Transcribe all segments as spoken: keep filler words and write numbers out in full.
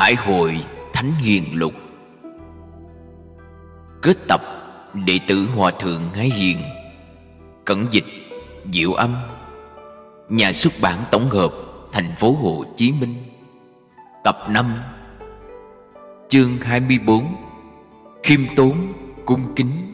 Hải hội Thánh Hiền Lục. Kết tập đệ tử Hòa thượng Hải Hiền. Cẩn dịch Diệu Âm. Nhà xuất bản tổng hợp, thành phố Hồ Chí Minh. Tập năm. Chương hai mươi bốn. Khiêm tốn, cung kính.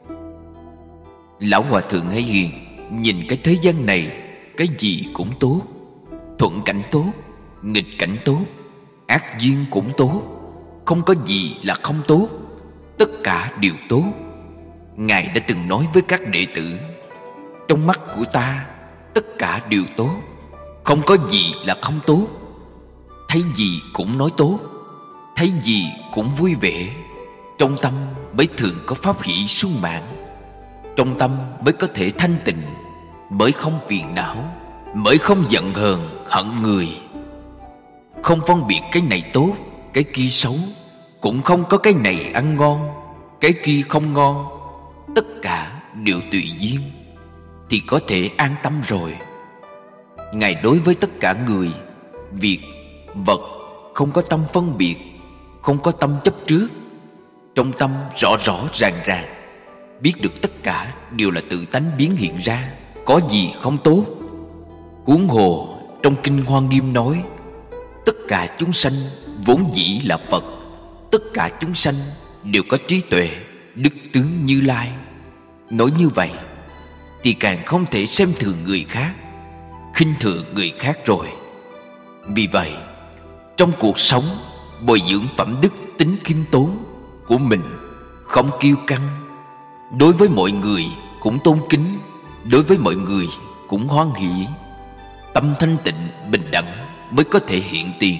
Lão Hòa thượng Hải Hiền nhìn cái thế gian này, cái gì cũng tốt. Thuận cảnh tốt, nghịch cảnh tốt, ác duyên cũng tốt, không có gì là không tốt, tất cả đều tốt. Ngài đã từng nói với các đệ tử: trong mắt của ta, tất cả đều tốt, không có gì là không tốt. Thấy gì cũng nói tốt, thấy gì cũng vui vẻ. Trong tâm mới thường có pháp hỷ sung mãn, trong tâm mới có thể thanh tịnh, mới không phiền não, mới không giận hờn hận người. Không phân biệt cái này tốt, cái kia xấu, cũng không có cái này ăn ngon, cái kia không ngon. Tất cả đều tùy duyên, thì có thể an tâm rồi. Ngài đối với tất cả người, việc, vật không có tâm phân biệt, không có tâm chấp trước. Trong tâm rõ rõ ràng ràng, biết được tất cả đều là tự tánh biến hiện ra, có gì không tốt. Huống hồ trong Kinh Hoa Nghiêm nói: tất cả chúng sanh vốn dĩ là Phật, tất cả chúng sanh đều có trí tuệ, đức tướng Như Lai. Nói như vậy thì càng không thể xem thường người khác, khinh thường người khác rồi. Vì vậy, trong cuộc sống bồi dưỡng phẩm đức tính khiêm tốn của mình, không kiêu căng, đối với mọi người cũng tôn kính, đối với mọi người cũng hoan hỷ. Tâm thanh tịnh bình đẳng mới có thể hiện tiền.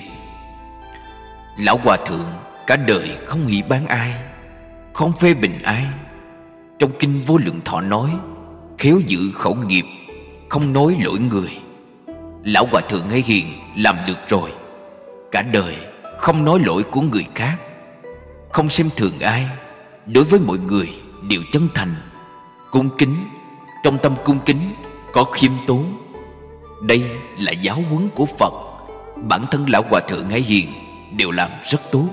Lão Hòa thượng cả đời không hỷ bán ai, không phê bình ai. Trong Kinh Vô Lượng Thọ nói: khéo giữ khẩu nghiệp, không nói lỗi người. Lão Hòa thượng Hải Hiền làm được rồi. Cả đời không nói lỗi của người khác, không xem thường ai, đối với mọi người đều chân thành, cung kính. Trong tâm cung kính có khiêm tốn. Đây là giáo huấn của Phật. Bản thân Lão Hòa thượng Hải Hiền đều làm rất tốt.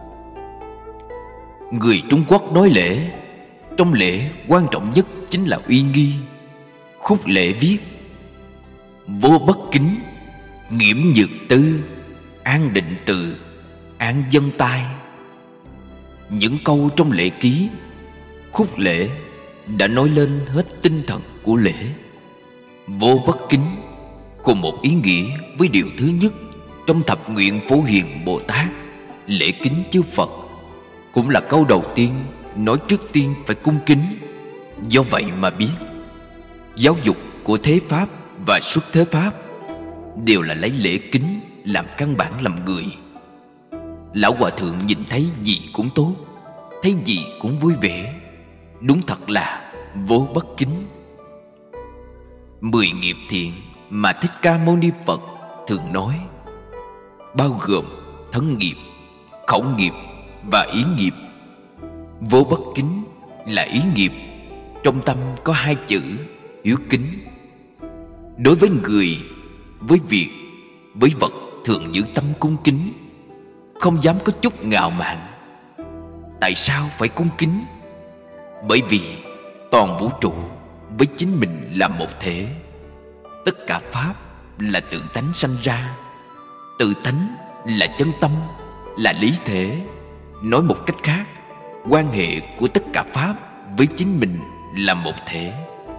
Người Trung Quốc nói lễ, trong lễ quan trọng nhất chính là uy nghi. Khúc lễ viết: vô bất kính, nghiễm nhược tư, an định từ, an dân tai. Những câu trong lễ ký, khúc lễ đã nói lên hết tinh thần của lễ. Vô bất kính cùng một ý nghĩa với điều thứ nhất trong thập nguyện Phổ Hiền Bồ Tát, lễ kính chư Phật, cũng là câu đầu tiên nói trước tiên phải cung kính. Do vậy mà biết, giáo dục của Thế Pháp và Xuất Thế Pháp đều là lấy lễ kính làm căn bản làm người. Lão Hòa thượng nhìn thấy gì cũng tốt, thấy gì cũng vui vẻ, đúng thật là vô bất kính. Mười nghiệp thiện mà Thích Ca Mâu Ni Phật thường nói, bao gồm thân nghiệp, khẩu nghiệp và ý nghiệp. Vô bất kính là ý nghiệp. Trong tâm có hai chữ hiếu kính. Đối với người, với việc, với vật thường giữ tâm cung kính, không dám có chút ngạo mạn. Tại sao phải cung kính? Bởi vì toàn vũ trụ với chính mình là một thể. Tất cả pháp là tự tánh sanh ra. Tự tánh là chân tâm, là lý thể. Nói một cách khác, quan hệ của tất cả pháp với chính mình là một thể.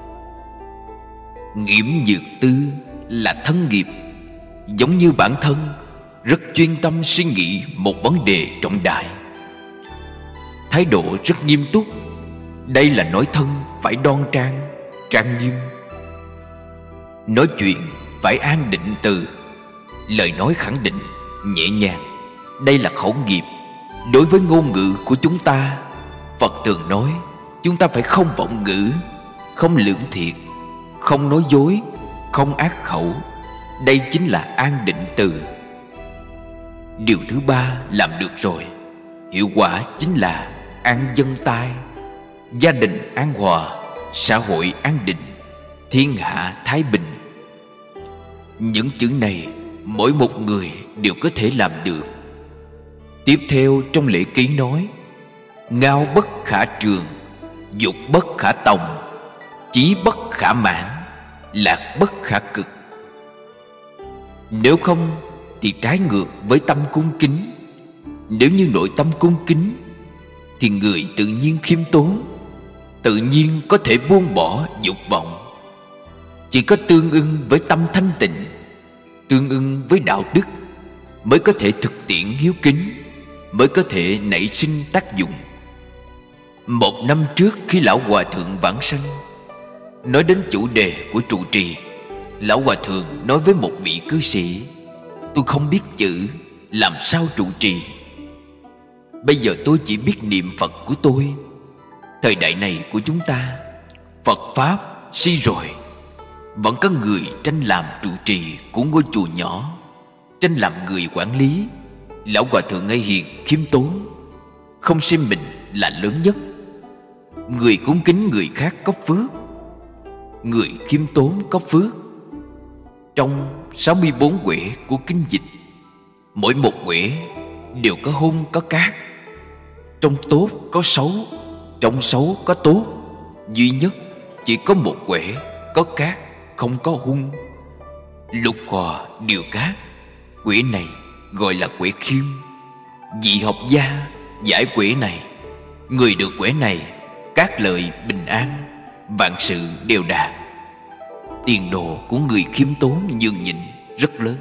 Nghiễm nhược tư là thân nghiệp. Giống như bản thân rất chuyên tâm suy nghĩ một vấn đề trọng đại, thái độ rất nghiêm túc. Đây là nói thân phải đoan trang, trang nghiêm. Nói chuyện phải an định từ, lời nói khẳng định, nhẹ nhàng. Đây là khẩu nghiệp. Đối với ngôn ngữ của chúng ta, Phật thường nói chúng ta phải không vọng ngữ, không lưỡng thiệt, không nói dối, không ác khẩu. Đây chính là an định từ. Điều thứ ba làm được rồi, hiệu quả chính là an dân tai. Gia đình an hòa, xã hội an định, thiên hạ thái bình. Những chữ này mỗi một người đều có thể làm được. Tiếp theo trong lễ ký nói: ngao bất khả trường, dục bất khả tòng, chí bất khả mãn, lạc bất khả cực. Nếu không thì trái ngược với tâm cung kính. Nếu như nội tâm cung kính thì người tự nhiên khiêm tốn, tự nhiên có thể buông bỏ dục vọng. Chỉ có tương ưng với tâm thanh tịnh, tương ưng với đạo đức, mới có thể thực tiễn hiếu kính, mới có thể nảy sinh tác dụng. Một năm trước khi Lão Hòa Thượng vãng sanh, nói đến chủ đề của trụ trì, Lão Hòa Thượng nói với một vị cư sĩ: tôi không biết chữ, làm sao trụ trì? Bây giờ tôi chỉ biết niệm Phật của tôi. Thời đại này của chúng ta, Phật Pháp suy rồi, vẫn có người tranh làm trụ trì của ngôi chùa nhỏ, tranh làm người quản lý. Lão Hòa Thượng Ngay Hiền khiêm tốn, không xem mình là lớn nhất. Người cúng kính người khác có phước, người khiêm tốn có phước. Trong sáu mươi bốn quẻ của kinh dịch, mỗi một quẻ đều có hung có cát. Trong tốt có xấu, trong xấu có tốt. Duy nhất chỉ có một quẻ có cát, không có hung. Lục hòa điều cát, quẻ này gọi là quẻ khiêm. Vị học gia giải quẻ này, người được quẻ này cát lợi bình an, vạn sự đều đạt. Tiền đồ của người khiêm tốn nhường nhịn rất lớn.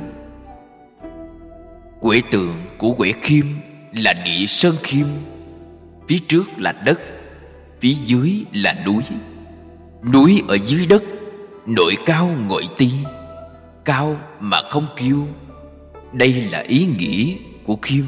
Quẻ tượng của quẻ khiêm là địa sơn khiêm. Phía trước là đất, phía dưới là núi. Núi ở dưới đất, nội cao ngội ti, cao mà không kiêu. Đây là ý nghĩa của khiêm.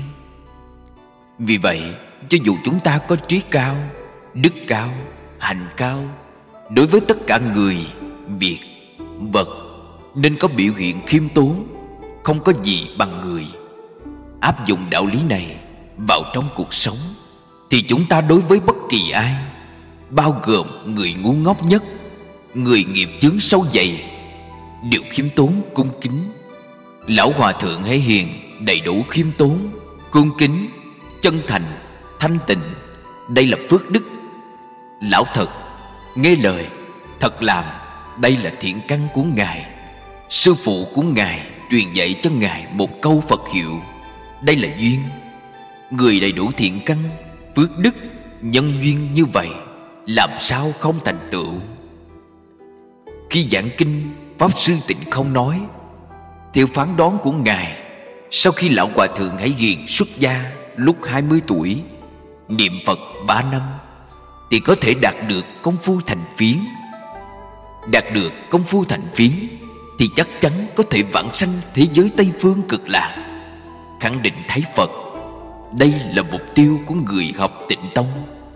Vì vậy, cho dù chúng ta có trí cao, đức cao, hành cao, đối với tất cả người, việc, vật, nên có biểu hiện khiêm tốn. Không có gì bằng người. Áp dụng đạo lý này vào trong cuộc sống, thì chúng ta đối với bất kỳ ai, bao gồm người ngu ngốc nhất, người nghiệp chướng sâu dày, đều khiêm tốn cung kính. Lão Hòa Thượng Hay Hiền đầy đủ khiêm tốn, cung kính, chân thành, thanh tịnh. Đây là phước đức. Lão thật, nghe lời, thật làm. Đây là thiện căn của Ngài. Sư phụ của Ngài truyền dạy cho Ngài một câu Phật hiệu. Đây là duyên. Người đầy đủ thiện căn, phước đức, nhân duyên như vậy, làm sao không thành tựu? Khi giảng kinh, Pháp Sư Tịnh Không nói: theo phán đoán của Ngài, sau khi Lão Hòa Thượng Hải Hiền xuất gia lúc hai mươi tuổi, niệm Phật ba năm, thì có thể đạt được công phu thành phiến. Đạt được công phu thành phiến thì chắc chắn có thể vãng sanh thế giới Tây Phương Cực Lạc, khẳng định thấy Phật. Đây là mục tiêu của người học Tịnh Tông.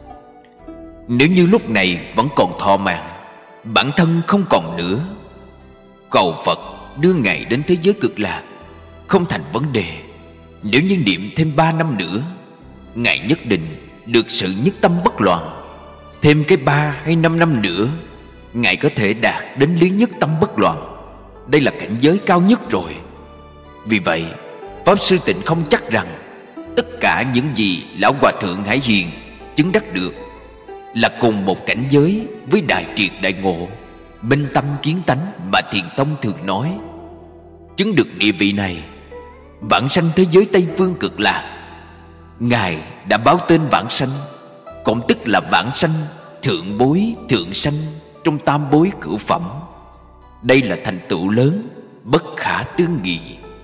Nếu như lúc này vẫn còn thọ mạng, bản thân không còn nữa, cầu Phật đưa Ngài đến thế giới Cực Lạc không thành vấn đề. Nếu như niệm thêm ba năm nữa, Ngài nhất định được sự nhất tâm bất loạn. Thêm cái ba hay năm năm nữa, Ngài có thể đạt đến lý nhất tâm bất loạn. Đây là cảnh giới cao nhất rồi. Vì vậy, Pháp Sư Tịnh không chắc rằng tất cả những gì Lão Hòa Thượng Hải Hiền chứng đắc được là cùng một cảnh giới với Đại Triệt Đại Ngộ, minh tâm kiến tánh mà Thiền Tông thường nói. Chứng được địa vị này, vãng sanh thế giới Tây Phương Cực Lạc, Ngài đã báo tên vãng sanh, cũng tức là vãng sanh thượng bối thượng sanh trong tam bối cửu phẩm. Đây là thành tựu lớn, bất khả tư nghị.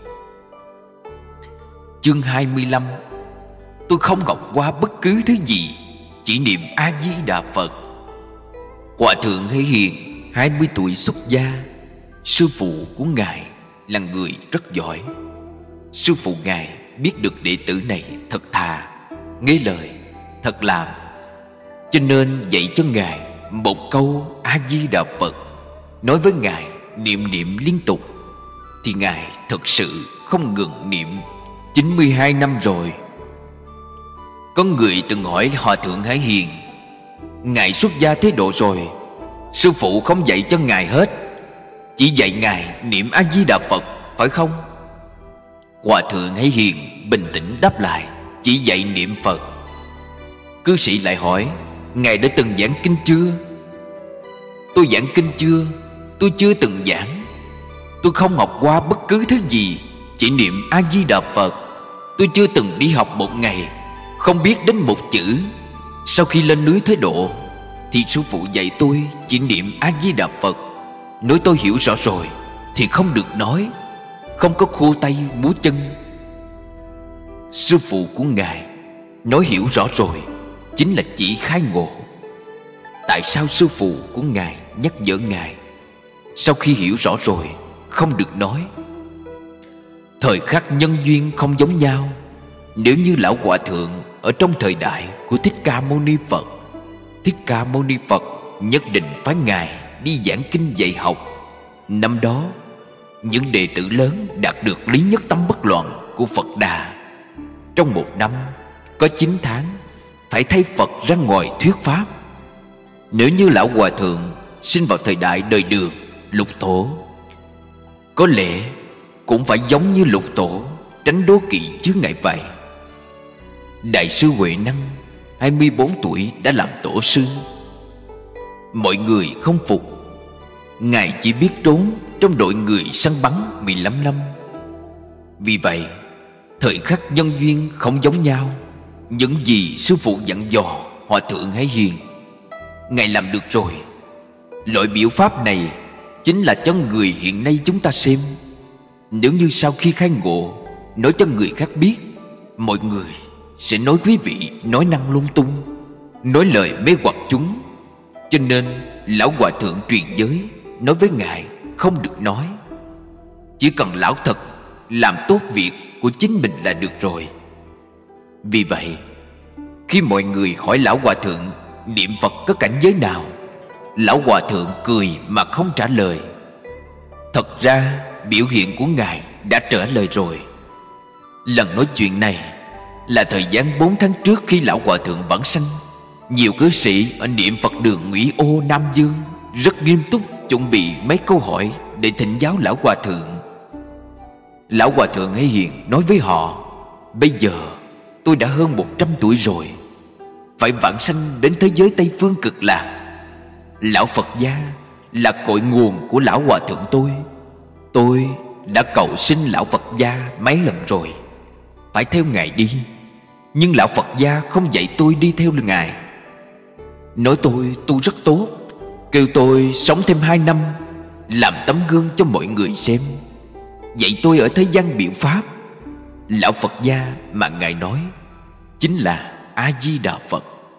Chương hai mươi lăm. Tôi không học qua bất cứ thứ gì, chỉ niệm A-di-đà Phật. Hòa Thượng Hay Hiền hai mươi tuổi xuất gia. Sư phụ của Ngài là người rất giỏi. Sư phụ Ngài biết được đệ tử này thật thà, nghe lời, thật làm, cho nên dạy cho Ngài một câu A-di-đà Phật. Nói với Ngài niệm niệm liên tục, thì Ngài thật sự không ngừng niệm chín mươi hai năm rồi. Có người từng hỏi Hòa Thượng Hải Hiền: Ngài xuất gia thế độ rồi, sư phụ không dạy cho Ngài hết, chỉ dạy Ngài niệm A-di-đà Phật phải không? Hòa Thượng Hải Hiền bình tĩnh đáp lại: chỉ dạy niệm Phật. Cư sĩ lại hỏi: Ngài đã từng giảng kinh chưa? Tôi giảng kinh chưa? Tôi chưa từng giảng. Tôi không học qua bất cứ thứ gì, chỉ niệm A-di-đà Phật. Tôi chưa từng đi học một ngày, không biết đến một chữ. Sau khi lên núi Thế Độ thì sư phụ dạy tôi chỉ niệm A-di-đà Phật. Nói tôi hiểu rõ rồi thì không được nói, không có khua tay múa chân. Sư phụ của Ngài nói hiểu rõ rồi chính là chỉ khai ngộ. Tại sao sư phụ của Ngài nhắc nhở Ngài sau khi hiểu rõ rồi không được nói? Thời khắc nhân duyên không giống nhau. Nếu như Lão Hòa Thượng ở trong thời đại của Thích Ca Mâu Ni Phật, Thích Ca Mâu Ni Phật nhất định phái Ngài đi giảng kinh dạy học. Năm đó những đệ tử lớn đạt được lý nhất tâm bất loạn của Phật Đà. Trong một năm có chín tháng phải thay Phật ra ngoài thuyết pháp. Nếu như Lão Hòa Thượng sinh vào thời đại đời Đường, Lục Tổ, có lẽ cũng phải giống như Lục Tổ, tránh đố kỵ chướng ngại vậy. Đại sư Huệ Năng hai mươi bốn tuổi đã làm tổ sư. Mọi người không phục. Ngài chỉ biết trốn trong đội người săn bắn mười lăm năm. Vì vậy thời khắc nhân duyên không giống nhau. Những gì sư phụ dặn dò Hòa Thượng Hải Hiền, Ngài làm được rồi. Loại biểu pháp này chính là cho người hiện nay chúng ta xem. Nếu như sau khi khai ngộ nói cho người khác biết, mọi người sẽ nói quý vị nói năng lung tung, nói lời mê hoặc chúng. Cho nên Lão Hòa Thượng truyền giới nói với Ngài không được nói. Chỉ cần lão thật làm tốt việc của chính mình là được rồi. Vì vậy khi mọi người hỏi Lão Hòa Thượng niệm Phật có cảnh giới nào, Lão Hòa Thượng cười mà không trả lời. Thật ra biểu hiện của Ngài đã trả lời rồi. Lần nói chuyện này là thời gian bốn tháng trước khi Lão Hòa Thượng vãng sanh. Nhiều cư sĩ ở niệm Phật đường Ngụy Ô, Nam Dương rất nghiêm túc chuẩn bị mấy câu hỏi để thỉnh giáo Lão Hòa Thượng. Lão Hòa Thượng Hải Hiền nói với họ: Bây giờ tôi đã hơn một trăm tuổi rồi, phải vãng sanh đến thế giới Tây Phương Cực Lạc. Lão Phật gia là cội nguồn của Lão Hòa Thượng tôi. Tôi đã cầu xin Lão Phật gia mấy lần rồi, phải theo Ngài đi. Nhưng Lão Phật gia không dạy tôi đi theo Ngài. Nói tôi tu rất tốt, kêu tôi sống thêm hai năm, làm tấm gương cho mọi người xem, dạy tôi ở thế gian biểu pháp. Lão Phật gia mà Ngài nói chính là A-di-đà Phật.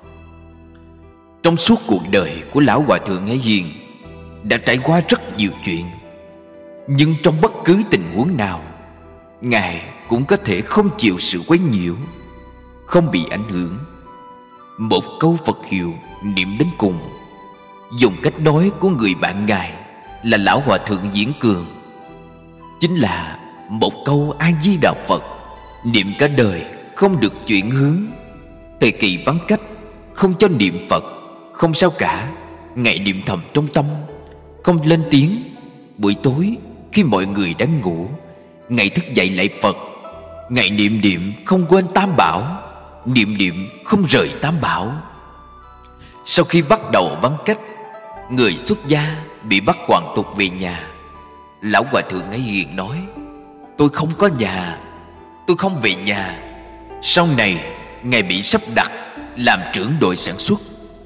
Trong suốt cuộc đời của Lão Hòa Thượng Hải Hiền đã trải qua rất nhiều chuyện. Nhưng trong bất cứ tình huống nào, Ngài cũng có thể không chịu sự quấy nhiễu, không bị ảnh hưởng. Một câu Phật hiệu niệm đến cùng. Dùng cách nói của người bạn Ngài là Lão Hòa Thượng Diễn Cường, chính là một câu A-di-đà Phật, niệm cả đời không được chuyển hướng. Thời kỳ vắng cách không cho niệm Phật, không sao cả. Ngài niệm thầm trong tâm, không lên tiếng. Buổi tối khi mọi người đang ngủ, Ngài thức dậy lạy Phật. Ngài niệm niệm không quên Tam Bảo, niệm niệm không rời Tam Bảo. Sau khi bắt đầu vắng cách, người xuất gia bị bắt hoàn tục về nhà. Lão Hòa Thượng Hải Hiền nói: Tôi không có nhà, tôi không về nhà. Sau này Ngài bị sắp đặt làm trưởng đội sản xuất.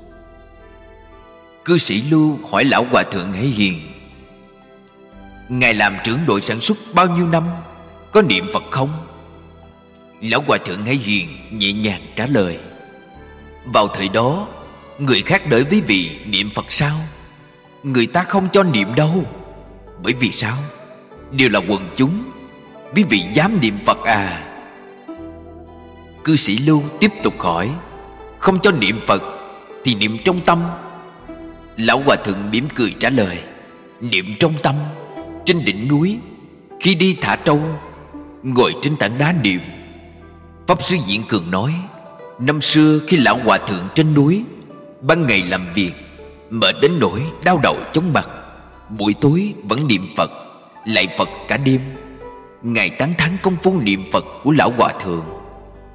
Cư sĩ Lưu hỏi Lão Hòa Thượng Hải Hiền: Ngài làm trưởng đội sản xuất bao nhiêu năm, có niệm Phật không? Lão Hòa Thượng Hải Hiền nhẹ nhàng trả lời: Vào thời đó người khác đợi quý vị niệm Phật sao? Người ta không cho niệm đâu. Bởi vì sao? Đều là quần chúng. Quý vị dám niệm Phật à? Cư sĩ Lưu tiếp tục hỏi: Không cho niệm Phật thì niệm trong tâm. Lão Hòa Thượng mỉm cười trả lời: Niệm trong tâm, trên đỉnh núi, khi đi thả trâu, ngồi trên tảng đá niệm. Pháp sư Diễn Cường nói: Năm xưa khi Lão Hòa Thượng trên núi, ban ngày làm việc mệt đến nỗi đau đầu chóng mặt, buổi tối vẫn niệm Phật, lạy Phật cả đêm. Ngài tán thán công phu niệm Phật của Lão Hòa Thượng.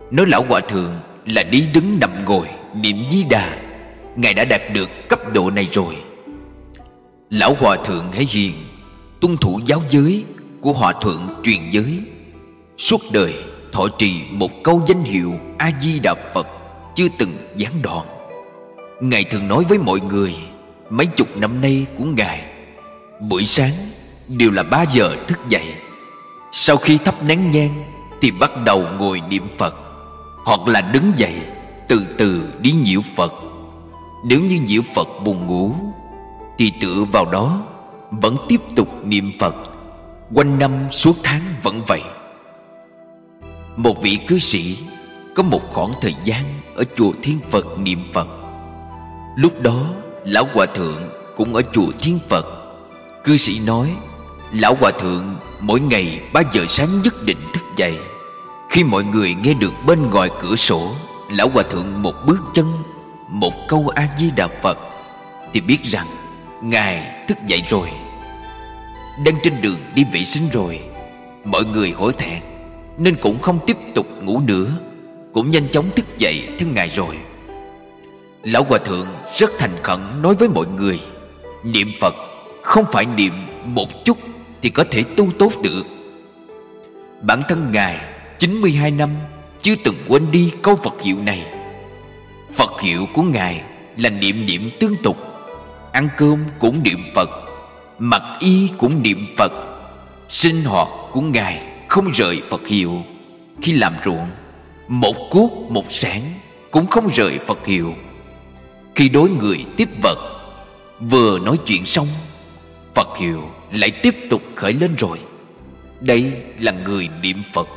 nói lão hòa thượng là đi đứng nằm ngồi niệm Di Đà, ngài đã đạt được cấp độ này rồi. Lão hòa thượng Hải Hiền tuân thủ giáo giới của hòa thượng truyền giới, suốt đời thọ trì một câu danh hiệu A Di Đà Phật chưa từng gián đoạn. Ngài thường nói với mọi người mấy chục năm nay của ngài, buổi sáng đều là ba giờ thức dậy, sau khi thắp nén nhang thì bắt đầu ngồi niệm Phật, hoặc là đứng dậy từ từ đi nhiễu Phật. Nếu như nhiễu Phật buồn ngủ thì tựa vào đó vẫn tiếp tục niệm Phật, quanh năm suốt tháng vẫn vậy. Một vị cư sĩ có một khoảng thời gian ở chùa Thiên Phật niệm Phật. Lúc đó lão hòa thượng cũng ở chùa Thiên Phật. Cư sĩ nói lão hòa thượng mỗi ngày ba giờ sáng nhất định thức dậy. Khi mọi người nghe được bên ngoài cửa sổ lão hòa thượng một bước chân, một câu A Di Đà Phật, thì biết rằng ngài thức dậy rồi, đang trên đường đi vệ sinh rồi. Mọi người hổ thẹn nên cũng không tiếp tục ngủ nữa, cũng nhanh chóng thức dậy theo ngài rồi. Lão hòa thượng rất thành khẩn nói với mọi người, niệm Phật không phải niệm một chút thì có thể tu tốt được. Bản thân ngài chín mươi hai năm chưa từng quên đi câu Phật hiệu này. Phật hiệu của ngài là niệm niệm tương tục. Ăn cơm cũng niệm Phật, mặc y cũng niệm Phật. Sinh hoạt của ngài không rời Phật hiệu. Khi làm ruộng, một cuốc một sản cũng không rời Phật hiệu. Khi đối người tiếp vật, vừa nói chuyện xong, Phật hiệu lại tiếp tục khởi lên rồi. Đây là người niệm Phật.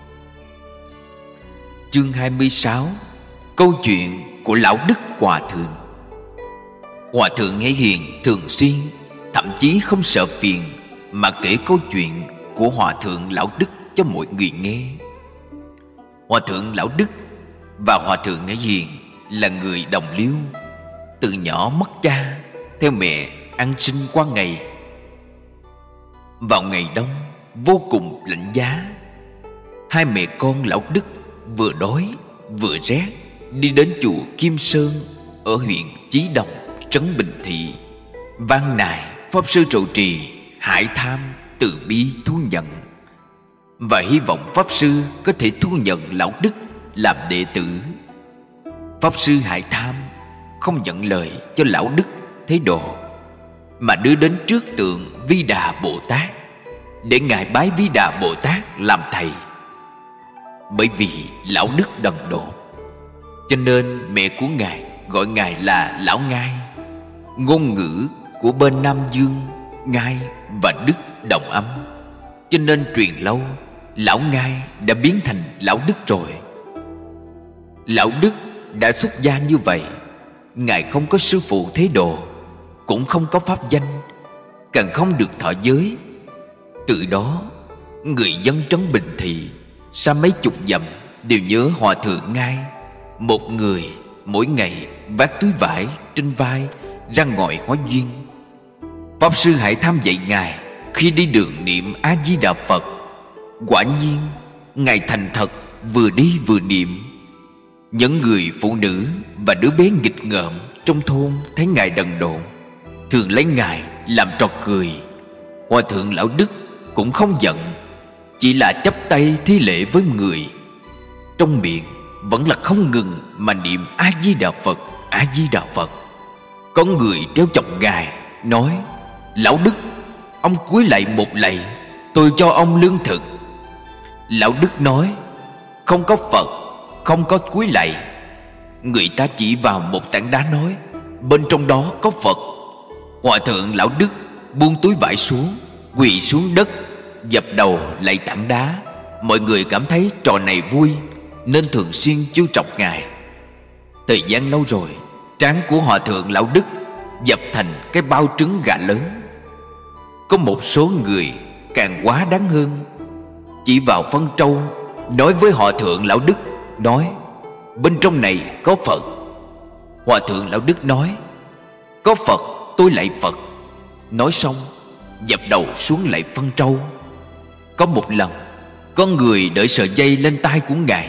Chương hai mươi sáu. Câu chuyện của Lão Đức Hòa Thượng. Hòa thượng Hải Hiền thường xuyên, thậm chí không sợ phiền mà kể câu chuyện của Hòa thượng Lão Đức cho mọi người nghe. Hòa thượng Lão Đức và Hòa thượng Hải Hiền là người đồng liêu. Từ nhỏ mất cha, theo mẹ ăn sinh qua ngày. Vào ngày đông vô cùng lạnh giá, hai mẹ con Lão Đức vừa đói vừa rét đi đến chùa Kim Sơn ở huyện Chí Đồng, trấn Bình Thị, van nài pháp sư trụ trì Hải Tham từ bi thu nhận, và hy vọng pháp sư có thể thu nhận Lão Đức làm đệ tử. Pháp sư Hải Tham không nhận lời cho Lão Đức thế độ, mà đưa đến trước tượng Vi Đà Bồ Tát để ngài bái Vi Đà Bồ Tát làm thầy. Bởi vì Lão Đức đần độn, cho nên mẹ của ngài gọi ngài là Lão Ngai. Ngôn ngữ của bên Nam Dương, Ngai và Đức đồng âm, cho nên truyền lâu Lão Ngai đã biến thành Lão Đức rồi. Lão Đức đã xuất gia như vậy, ngài không có sư phụ thế độ, cũng không có pháp danh, càng không được thọ giới. Từ đó người dân trấn Bình Thị xa mấy chục dặm đều nhớ Hòa thượng Ngai. Một người mỗi ngày vác túi vải trên vai ra ngoài hóa duyên. Pháp sư Hải Tham dạy ngài khi đi đường niệm A Di Đà Phật. Quả nhiên ngài thành thật, vừa đi vừa niệm. Những người phụ nữ và đứa bé nghịch ngợm trong thôn thấy ngài đần độn, thường lấy ngài làm trò cười. Hòa thượng Lão Đức cũng không giận, chỉ là chắp tay thi lễ với người, trong miệng vẫn là không ngừng mà niệm A Di Đà Phật, A Di Đà Phật. Có người treo chọc ngài nói, Lão Đức, ông cúi lạy một lạy, tôi cho ông lương thực. Lão Đức nói, không có Phật, không có cúi lạy. Người ta chỉ vào một tảng đá nói, bên trong đó có Phật. Hòa thượng Lão Đức buông túi vải xuống, quỳ xuống đất, dập đầu lạy tảng đá. Mọi người cảm thấy trò này vui nên thường xuyên chiêu chọc ngài. Thời gian lâu rồi, trán của Hòa thượng Lão Đức dập thành cái bao trứng gà lớn. Có một số người càng quá đáng hơn, chỉ vào phân trâu nói với Hòa thượng Lão Đức, nói, bên trong này có Phật. Hòa thượng Lão Đức nói, có Phật tôi lạy Phật. Nói xong dập đầu xuống lạy phân trâu. Có một lần, có người đợi sợi dây lên tai của ngài,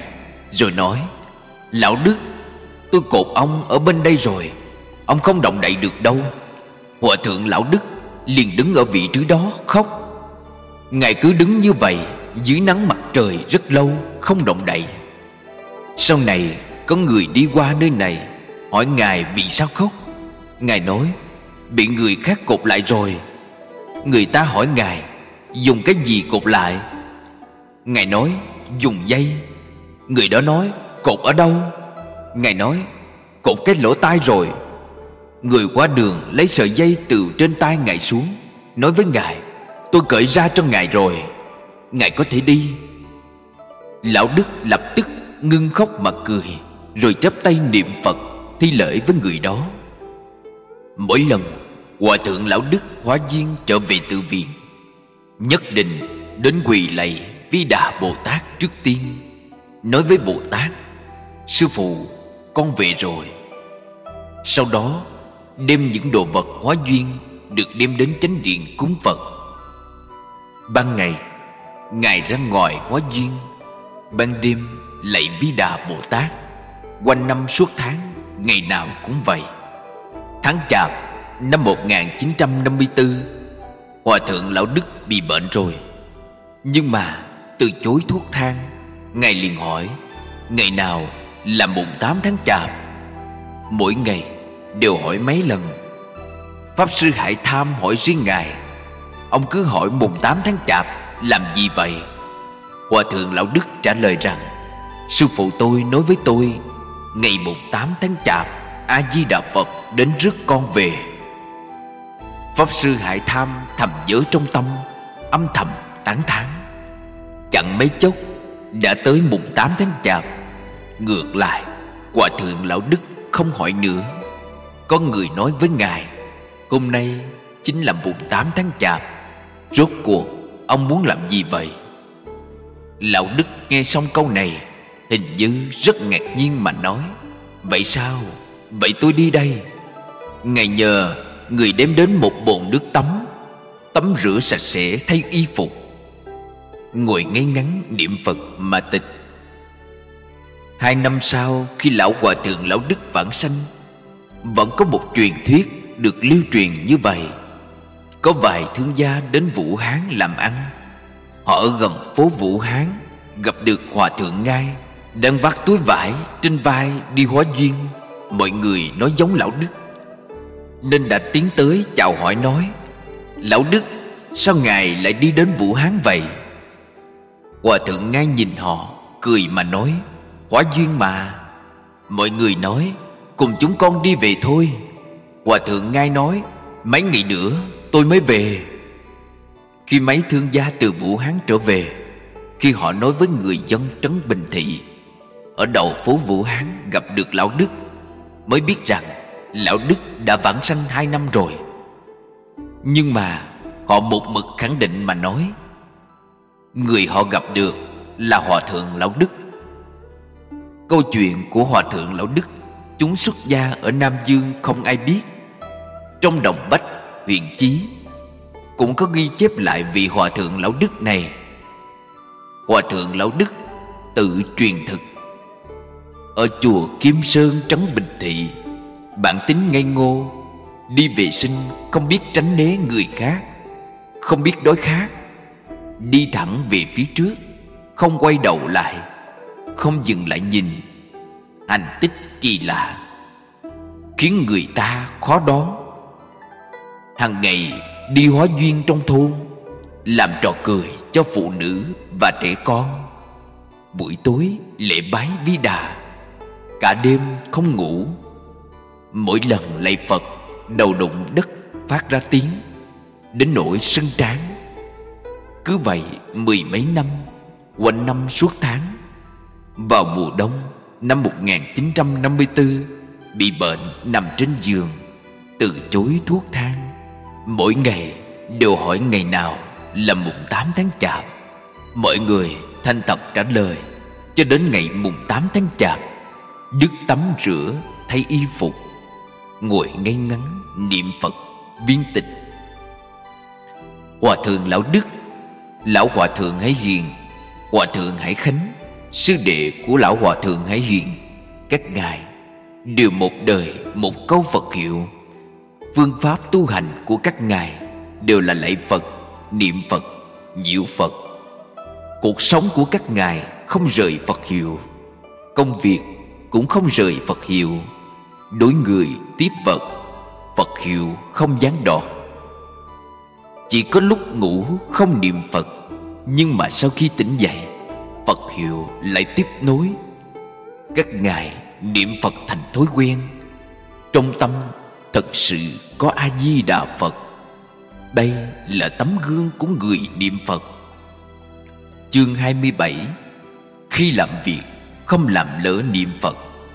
rồi nói: Lão Đức, tôi cột ông ở bên đây rồi, ông không động đậy được đâu. Hòa thượng Lão Đức liền đứng ở vị trí đó khóc. Ngài cứ đứng như vậy dưới nắng mặt trời rất lâu, không động đậy. Sau này có người đi qua nơi này hỏi Ngài vì sao khóc. Ngài nói: Bị người khác cột lại rồi. Người ta hỏi Ngài: Dùng cái gì cột lại? Ngài nói: Dùng dây. Người đó nói: Cột ở đâu? Ngài nói: Cột cái lỗ tai rồi. Người qua đường lấy sợi dây từ trên tai Ngài xuống, nói với Ngài: Tôi cởi ra cho Ngài rồi, Ngài có thể đi. Lão Đức lập tức ngưng khóc mà cười, rồi chắp tay niệm Phật thi lễ với người đó. Mỗi lần Hòa thượng Lão Đức hóa duyên trở về tự viện, nhất định đến quỳ lạy Vi Đà Bồ Tát trước tiên, nói với Bồ Tát: Sư phụ, con về rồi. Sau đó đem những đồ vật hóa duyên được đem đến chánh điện cúng Phật. Ban ngày Ngài ra ngoài hóa duyên, ban đêm lạy Vi Đà Bồ Tát. Quanh năm suốt tháng, ngày nào cũng vậy. Tháng Chạp năm một nghìn chín trăm năm mươi tư, Hòa thượng Lão Đức bị bệnh rồi, nhưng mà từ chối thuốc thang. Ngài liền hỏi: Ngày nào là mùng tám tháng Chạp? Mỗi ngày đều hỏi mấy lần. Pháp Sư Hải Tham hỏi riêng Ngài: Ông cứ hỏi mùng tám tháng Chạp làm gì vậy? Hòa thượng Lão Đức trả lời rằng: Sư phụ tôi nói với tôi, ngày mùng tám tháng Chạp A Di Đà Phật đến rước con về. Pháp Sư Hải Tham thầm nhớ trong tâm, âm thầm tán thán. Chẳng mấy chốc đã tới mùng tám tháng Chạp. Ngược lại, Hòa thượng Lão Đức không hỏi nữa. Có người nói với Ngài: Hôm nay chính là mùng tám tháng Chạp, rốt cuộc ông muốn làm gì vậy? Lão Đức nghe xong câu này, hình như rất ngạc nhiên mà nói: Vậy sao? Vậy tôi đi đây. Ngài nhờ người đem đến một bồn nước tắm, tắm rửa sạch sẽ thay y phục, ngồi ngay ngắn niệm Phật mà tịch. Hai năm sau, khi lão Hòa thượng Lão Đức vãng sanh, vẫn có một truyền thuyết được lưu truyền như vậy. Có vài thương gia đến Vũ Hán làm ăn. Họ ở gần phố Vũ Hán gặp được Hòa thượng Ngai đang vác túi vải trên vai đi hóa duyên. Mọi người nói giống Lão Đức, nên đã tiến tới chào hỏi nói: Lão Đức, sao Ngài lại đi đến Vũ Hán vậy? Hòa thượng Ngai nhìn họ, cười mà nói: Hóa duyên mà. Mọi người nói: Cùng chúng con đi về thôi. Hòa thượng Ngai nói: Mấy ngày nữa tôi mới về. Khi mấy thương gia từ Vũ Hán trở về, khi họ nói với người dân trấn Bình Thị, ở đầu phố Vũ Hán gặp được Lão Đức, mới biết rằng Lão Đức đã vãng sanh hai năm rồi. Nhưng mà họ một mực khẳng định mà nói, người họ gặp được là Hòa thượng Lão Đức. Câu chuyện của Hòa thượng Lão Đức chúng xuất gia ở Nam Dương không ai biết. Trong Đồng Bách, huyện Chí cũng có ghi chép lại vị Hòa thượng Lão Đức này. Hòa thượng Lão Đức tự truyền thực. Ở chùa Kim Sơn trấn Bình Thị, bản tính ngây ngô, đi vệ sinh không biết tránh né người khác, không biết đối khác, đi thẳng về phía trước, không quay đầu lại, không dừng lại nhìn. Hành tích kỳ lạ, khiến người ta khó đoán. Hàng ngày đi hóa duyên trong thôn, làm trò cười cho phụ nữ và trẻ con. Buổi tối lễ bái Vi Đà, cả đêm không ngủ. Mỗi lần lạy Phật, đầu đụng đất phát ra tiếng, đến nỗi sưng trán. Cứ vậy mười mấy năm, quanh năm suốt tháng. Vào mùa đông năm một nghìn chín trăm năm mươi tư, bị bệnh nằm trên giường, từ chối thuốc thang. Mỗi ngày đều hỏi ngày nào là mùng tám tháng Chạp. Mọi người thành thật trả lời. Cho đến ngày mùng tám tháng Chạp, Đức tắm rửa thay y phục, ngồi ngay ngắn niệm Phật viên tịch. Hòa thượng Lão Đức, Lão Hòa thượng Hải Hiền, Hòa thượng Hải Khánh sư đệ của Lão Hòa Thượng Hải Hiền, các ngài đều một đời một câu Phật hiệu. Phương pháp tu hành của các ngài đều là lạy Phật, niệm Phật, nhiệu Phật. Cuộc sống của các ngài không rời Phật hiệu, công việc cũng không rời Phật hiệu. Đối người tiếp vật, Phật hiệu không gián đoạn. Chỉ có lúc ngủ không niệm Phật, nhưng mà sau khi tỉnh dậy, Phật hiệu lại tiếp nối. Các ngài niệm Phật thành thói quen. Trong tâm thật sự có A-di-đà Phật. Đây là tấm gương của người niệm Phật. Chương hai mươi bảy. Khi làm việc không làm lỡ niệm Phật.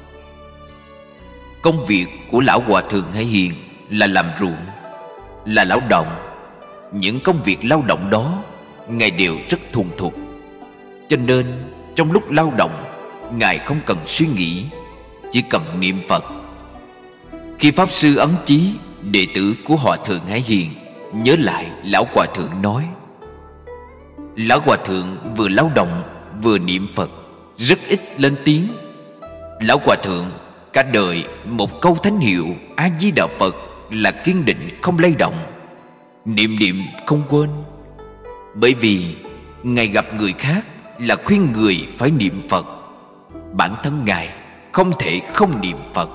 Công việc của Lão Hòa Thượng Hải Hiền là làm ruộng, là lao động. Những công việc lao động đó ngài đều rất thuần thục, cho nên trong lúc lao động, ngài không cần suy nghĩ, chỉ cần niệm Phật. Khi Pháp Sư ấn chí đệ tử của Hòa Thượng Hải Hiền nhớ lại Lão Hòa Thượng nói, Lão Hòa Thượng vừa lao động vừa niệm Phật, rất ít lên tiếng. Lão Hòa Thượng cả đời một câu thánh hiệu A-di-đà Phật là kiên định không lay động, niệm niệm không quên. Bởi vì ngài gặp người khác là khuyên người phải niệm Phật, bản thân ngài không thể không niệm Phật.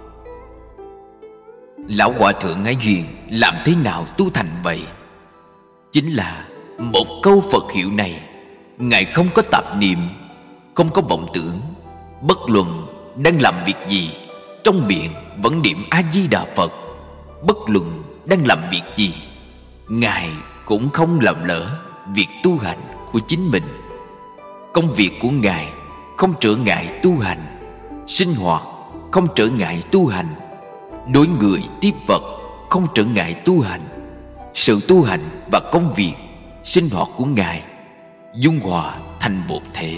Lão Hòa Thượng Hải Hiền làm thế nào tu thành vậy? Chính là một câu Phật hiệu này, ngài không có tạp niệm, không có vọng tưởng. Bất luận đang làm việc gì, trong miệng vẫn niệm A-di-đà Phật. Bất luận đang làm việc gì, ngài cũng không làm lỡ việc tu hành của chính mình. Công việc của ngài không trở ngại tu hành, sinh hoạt không trở ngại tu hành, đối người tiếp vật không trở ngại tu hành. Sự tu hành và công việc, sinh hoạt của ngài dung hòa thành một thể.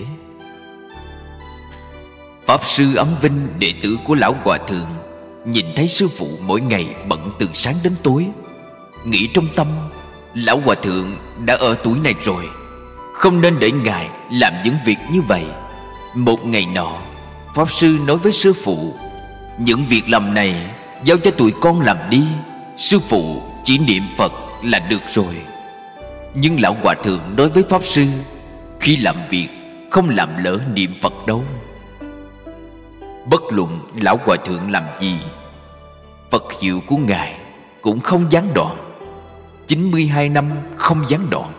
Pháp Sư Ấn Vinh, đệ tử của Lão Hòa Thượng, nhìn thấy sư phụ mỗi ngày bận từ sáng đến tối, nghĩ trong tâm, Lão Hòa Thượng đã ở tuổi này rồi, không nên để ngài làm những việc như vậy. Một ngày nọ, Pháp Sư nói với sư phụ, những việc làm này giao cho tụi con làm đi, sư phụ chỉ niệm Phật là được rồi. Nhưng Lão Hòa Thượng nói với Pháp Sư, khi làm việc không làm lỡ niệm Phật đâu. Bất luận Lão Hòa Thượng làm gì, Phật hiệu của ngài cũng không gián đoạn. Chín mươi hai năm không gián đoạn.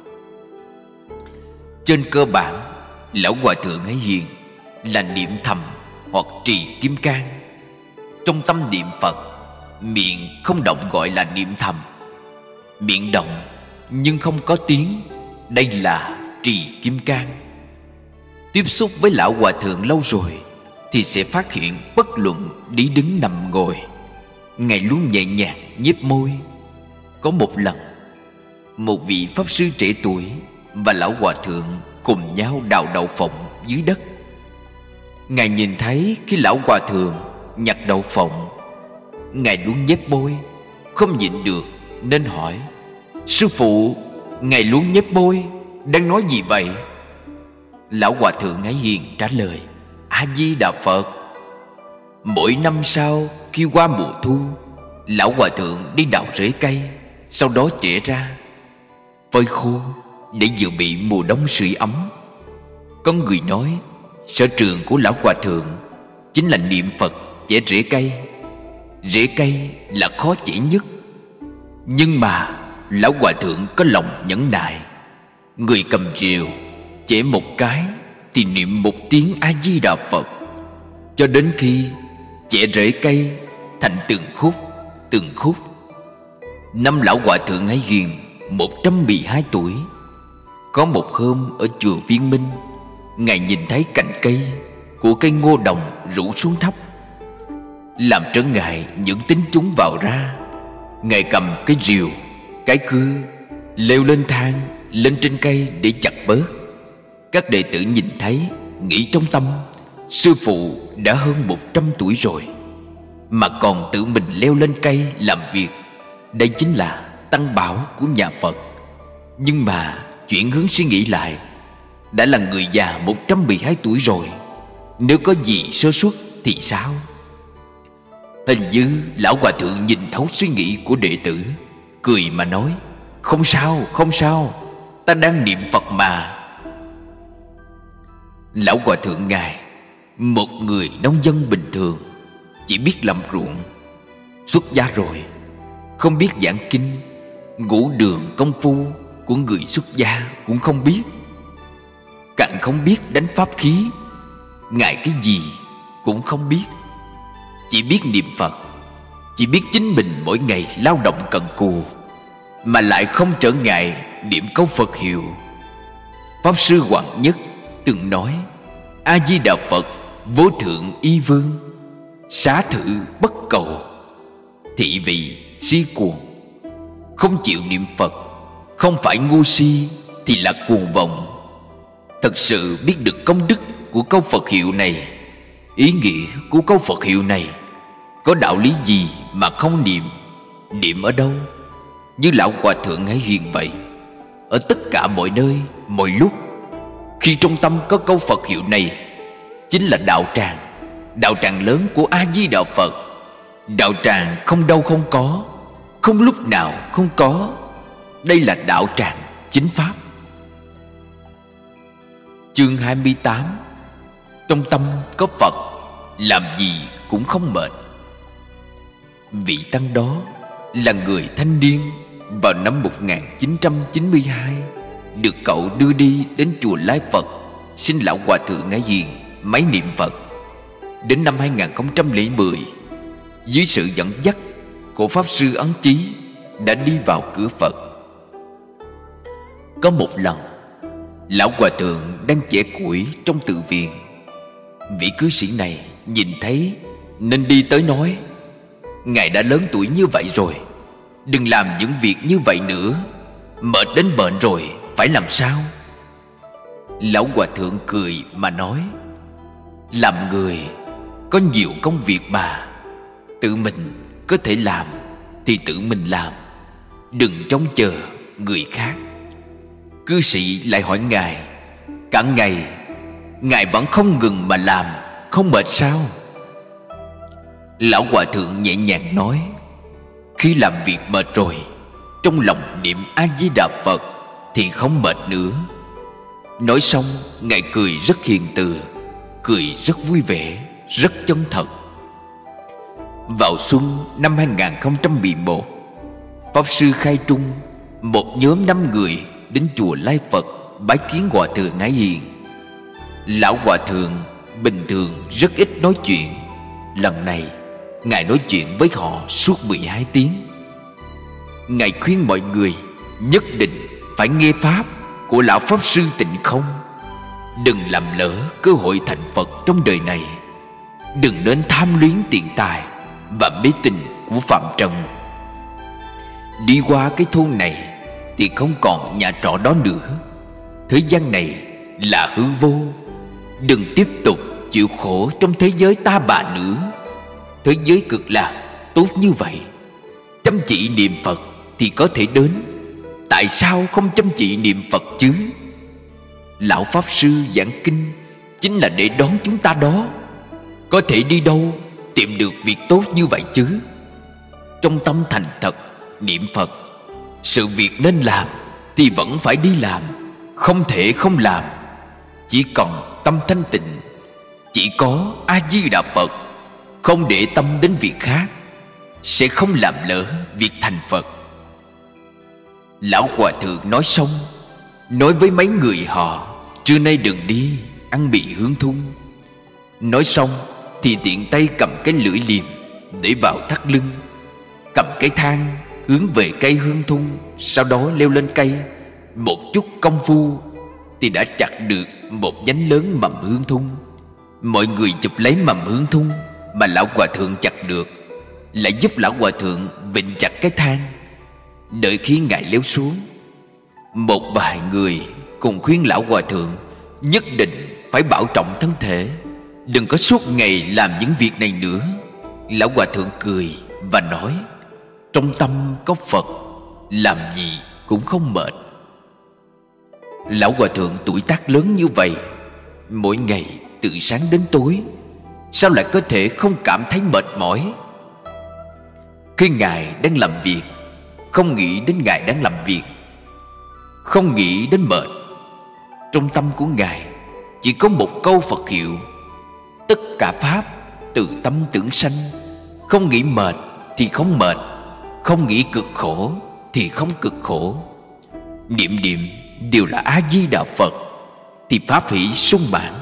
Trên cơ bản, Lão Hòa Thượng Hải Hiền là niệm thầm hoặc trì kim cang. Trong tâm niệm Phật, miệng không động gọi là niệm thầm, miệng động nhưng không có tiếng, đây là trì kim cang. Tiếp xúc với Lão Hòa Thượng lâu rồi thì sẽ phát hiện bất luận đi đứng nằm ngồi, ngài luôn nhẹ nhàng nhếch môi. Có một lần, một vị Pháp Sư trẻ tuổi và Lão Hòa Thượng cùng nhau đào đậu phộng dưới đất. Ngài nhìn thấy khi Lão Hòa Thượng nhặt đậu phộng, ngài luôn nhếch môi, không nhịn được nên hỏi, sư phụ, ngài luôn nhếch môi, đang nói gì vậy? Lão Hòa Thượng Hải Hiền trả lời, A-di-đà Phật. Mỗi năm sau khi qua mùa thu, Lão Hòa Thượng đi đào rễ cây, sau đó chẻ ra phơi khô để dự bị mùa đông sưởi ấm. Có người nói sở trường của Lão Hòa Thượng chính là niệm Phật chẻ rễ cây. Rễ cây là khó chẻ nhất, nhưng mà Lão Hòa Thượng có lòng nhẫn nại. Người cầm rìu chẻ một cái thì niệm một tiếng A-di-đà Phật, cho đến khi chẻ rễ cây thành từng khúc từng khúc. Năm Lão Hòa Thượng Hải Hiền một trăm mười hai tuổi. Có một hôm ở chùa Viên Minh, ngài nhìn thấy cành cây của cây ngô đồng rủ xuống thấp, làm trở ngại những tính chúng vào ra. Ngài cầm cái rìu, cái cưa, leo lên thang, lên trên cây để chặt bớt. Các đệ tử nhìn thấy, nghĩ trong tâm, sư phụ đã hơn một trăm tuổi rồi mà còn tự mình leo lên cây làm việc. Đây chính là tăng bảo của nhà Phật. Nhưng mà chuyển hướng suy nghĩ lại, đã là người già một trăm mười hai tuổi rồi, nếu có gì sơ suất thì sao? Hình như lão hòa thượng nhìn thấu suy nghĩ của đệ tử, cười mà nói: Không sao, không sao, ta đang niệm Phật mà. Lão hòa thượng ngài, một người nông dân bình thường, chỉ biết làm ruộng, xuất gia rồi, không biết giảng kinh, ngũ đường công phu của người xuất gia cũng không biết, càng không biết đánh pháp khí. Ngài cái gì cũng không biết, chỉ biết niệm Phật, chỉ biết chính mình mỗi ngày lao động cần cù, mà lại không trở ngại niệm câu Phật hiệu. Pháp sư Hoàng Nhất từng nói: A Di Đà Phật vô thượng y vương, xá thử bất cầu. Thị vị si cuồng, không chịu niệm Phật không phải ngu si thì là cuồng vọng. Thật sự biết được công đức của câu Phật hiệu này, ý nghĩa của câu Phật hiệu này, có đạo lý gì mà không niệm? Niệm ở đâu? Như lão hòa thượng Hải Hiền vậy, ở tất cả mọi nơi mọi lúc, khi trong tâm có câu Phật hiệu này, chính là đạo tràng, đạo tràng lớn của A Di Đà Phật. Đạo tràng không đâu không có, không lúc nào không có. Đây là đạo tràng chính pháp. Chương hai mươi tám. Trong tâm có Phật, làm gì cũng không mệt. Vị tăng đó là người thanh niên vào năm một nghìn chín trăm chín mươi hai, được cậu đưa đi đến chùa Lai Phật xin lão hòa thượng Hải Hiền máy niệm Phật. Đến năm hai nghìn không trăm lẻ mười, dưới sự dẫn dắt của Pháp sư Ấn Chí, đã đi vào cửa Phật. Có một lần, lão hòa thượng đang chẻ củi trong tự viện. Vị cư sĩ này nhìn thấy nên đi tới nói: Ngài đã lớn tuổi như vậy rồi, đừng làm những việc như vậy nữa, mệt đến bệnh rồi phải làm sao? Lão hòa thượng cười mà nói: Làm người có nhiều công việc mà, tự mình có thể làm thì tự mình làm, đừng trông chờ người khác. Cư sĩ lại hỏi Ngài: Cả ngày Ngài vẫn không ngừng mà làm, không mệt sao? Lão hòa thượng nhẹ nhàng nói: Khi làm việc mệt rồi, trong lòng niệm A Di Đà Phật thì không mệt nữa. Nói xong, Ngài cười rất hiền từ, cười rất vui vẻ, rất chân thật. Vào xuân năm hai nghìn không trăm mười một, Pháp sư Khai Trung, một nhóm năm người đến chùa Lai Phật bái kiến hòa thượng Hải Hiền. Lão hòa thượng bình thường rất ít nói chuyện. Lần này Ngài nói chuyện với họ suốt mười hai tiếng. Ngài khuyên mọi người nhất định phải nghe pháp của lão Pháp sư Tịnh Không, đừng làm lỡ cơ hội thành Phật trong đời này, đừng nên tham luyến tiền tài và mê tình của phạm trần. Đi qua cái thôn này thì không còn nhà trọ đó nữa. Thế gian này là hư vô, đừng tiếp tục chịu khổ trong thế giới ta bà nữa. Thế giới cực lạc tốt như vậy, chăm chỉ niệm Phật thì có thể đến, tại sao không chăm chỉ niệm Phật chứ? Lão Pháp sư giảng kinh chính là để đón chúng ta đó. Có thể đi đâu tìm được việc tốt như vậy chứ? Trong tâm thành thật niệm Phật, sự việc nên làm thì vẫn phải đi làm, không thể không làm. Chỉ cần tâm thanh tịnh, chỉ có A Di Đà Phật, không để tâm đến việc khác, sẽ không làm lỡ việc thành Phật. Lão hòa thượng nói xong, nói với mấy người họ: Trưa nay đừng đi ăn mì hương thun. Nói xong thì tiện tay cầm cái lưỡi liềm để vào thắt lưng, cầm cái thang hướng về cây hương thun, sau đó leo lên cây. Một chút công phu thì đã chặt được một nhánh lớn mầm hương thun. Mọi người chụp lấy mầm hương thun mà lão hòa thượng chặt được, lại giúp lão hòa thượng vịn chặt cái thang. Đợi khi Ngài leo xuống, một vài người cùng khuyên lão hòa thượng nhất định phải bảo trọng thân thể, đừng có suốt ngày làm những việc này nữa. Lão hòa thượng cười và nói: Trong tâm có Phật, làm gì cũng không mệt. Lão Hòa Thượng tuổi tác lớn như vậy, mỗi ngày từ sáng đến tối, sao lại có thể không cảm thấy mệt mỏi? Khi Ngài đang làm việc, không nghĩ đến Ngài đang làm việc, không nghĩ đến mệt. Trong tâm của Ngài chỉ có một câu Phật hiệu: tất cả Pháp từ tâm tưởng sanh. Không nghĩ mệt thì không mệt, không nghĩ cực khổ thì không cực khổ. Niệm niệm đều là A-di-đà Phật, thì pháp hỷ sung mãn.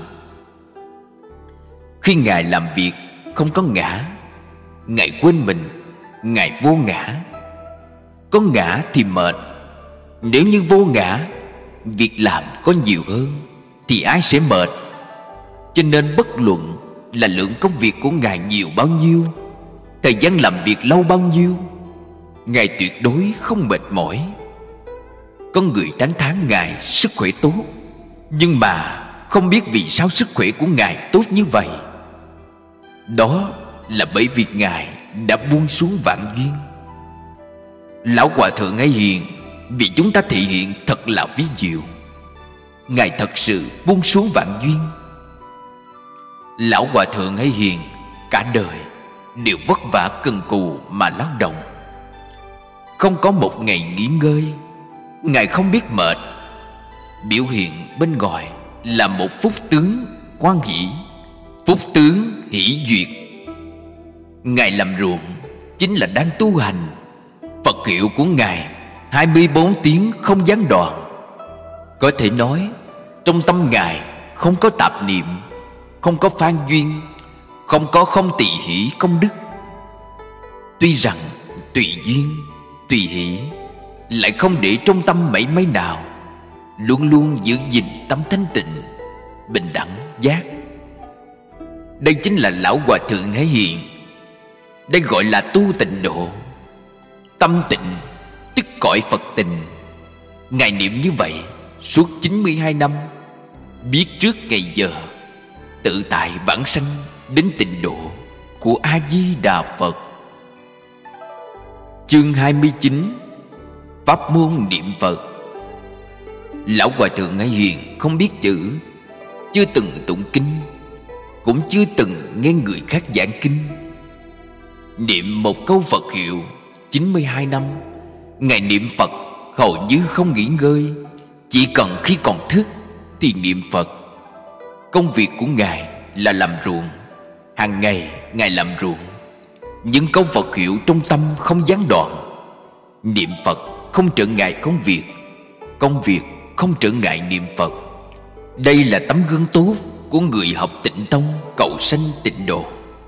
Khi Ngài làm việc không có ngã, Ngài quên mình, Ngài vô ngã. Có ngã thì mệt. Nếu như vô ngã, việc làm có nhiều hơn, thì ai sẽ mệt? Cho nên bất luận là lượng công việc của Ngài nhiều bao nhiêu, thời gian làm việc lâu bao nhiêu, Ngài tuyệt đối không mệt mỏi. Có người tán thán Ngài sức khỏe tốt, nhưng mà không biết vì sao sức khỏe của Ngài tốt như vậy. Đó là bởi vì Ngài đã buông xuống vạn duyên. Lão Hòa Thượng ấy hiền vì chúng ta thị hiện thật là ví diệu. Ngài thật sự buông xuống vạn duyên. Lão Hòa Thượng ấy hiền cả đời đều vất vả cần cù mà lao động, không có một ngày nghỉ ngơi. Ngài không biết mệt. Biểu hiện bên ngoài là một phúc tướng hoan hỷ, phúc tướng hỷ duyệt. Ngài làm ruộng chính là đang tu hành. Phật hiệu của Ngài hai mươi bốn tiếng không gián đoạn. Có thể nói trong tâm Ngài không có tạp niệm, không có phan duyên, không có không tỳ hỷ công đức. Tuy rằng tùy duyên, tùy hỷ, lại không để trong tâm mảy may nào, luôn luôn giữ gìn tâm thanh tịnh, bình đẳng giác. Đây chính là Lão Hòa Thượng Hải Hiện. Đây gọi là tu tịnh độ. Tâm tịnh tức cõi Phật tình. Ngài niệm như vậy suốt chín mươi hai năm, biết trước ngày giờ, tự tại vãng sanh đến tịnh độ của A-di-đà Phật. Chương hai mươi chín: Pháp môn niệm Phật. Lão Hòa Thượng Hải Hiền không biết chữ, chưa từng tụng kinh, cũng chưa từng nghe người khác giảng kinh. Niệm một câu Phật hiệu chín mươi hai năm, Ngài niệm Phật hầu như không nghỉ ngơi. Chỉ cần khi còn thức thì niệm Phật. Công việc của Ngài là làm ruộng. Hàng ngày Ngài làm ruộng. Những câu Phật hiệu trong tâm không gián đoạn. Niệm Phật không trở ngại công việc, công việc không trở ngại niệm Phật. Đây là tấm gương tốt của người học Tịnh Tông cầu sanh tịnh độ.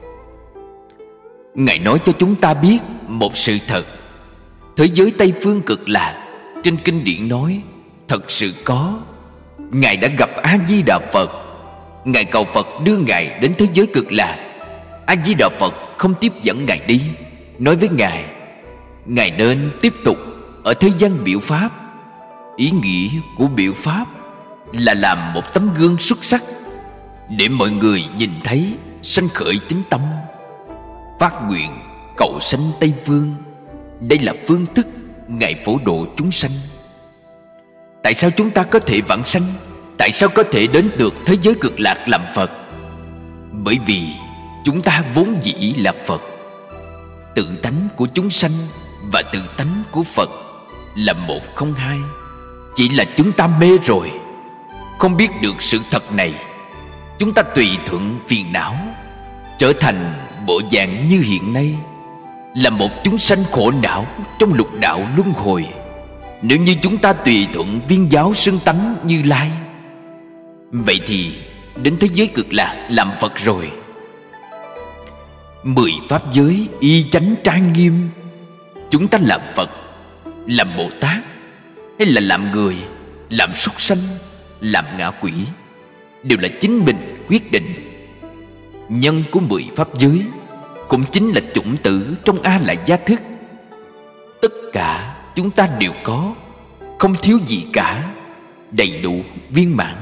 Ngài nói cho chúng ta biết một sự thật. Thế giới Tây Phương Cực Lạc trên kinh điển nói thật sự có. Ngài đã gặp A-di-đà Phật. Ngài cầu Phật đưa Ngài đến thế giới Cực Lạc. A-di-đà Phật không tiếp dẫn Ngài đi, nói với Ngài: Ngài nên tiếp tục ở thế gian biểu pháp. Ý nghĩa của biểu pháp là làm một tấm gương xuất sắc, để mọi người nhìn thấy sanh khởi tín tâm, phát nguyện cầu sanh Tây Phương. Đây là phương thức Ngài phổ độ chúng sanh. Tại sao chúng ta có thể vãng sanh? Tại sao có thể đến được thế giới Cực Lạc làm Phật? Bởi vì chúng ta vốn dĩ là Phật. Tự tánh của chúng sanh và tự tánh của Phật là một không hai. Chỉ là chúng ta mê rồi, không biết được sự thật này. Chúng ta tùy thuận phiền não, trở thành bộ dạng như hiện nay, là một chúng sanh khổ não trong lục đạo luân hồi. Nếu như chúng ta tùy thuận viên giáo xưng tánh Như Lai, vậy thì đến thế giới Cực Lạc làm Phật rồi. Mười pháp giới y chánh trang nghiêm. Chúng ta làm Phật, làm Bồ Tát, hay là làm người, làm súc sanh, làm ngạ quỷ, đều là chính mình quyết định. Nhân của mười pháp giới cũng chính là chủng tử trong A Lại Gia Thức. Tất cả chúng ta đều có, không thiếu gì cả, đầy đủ viên mãn.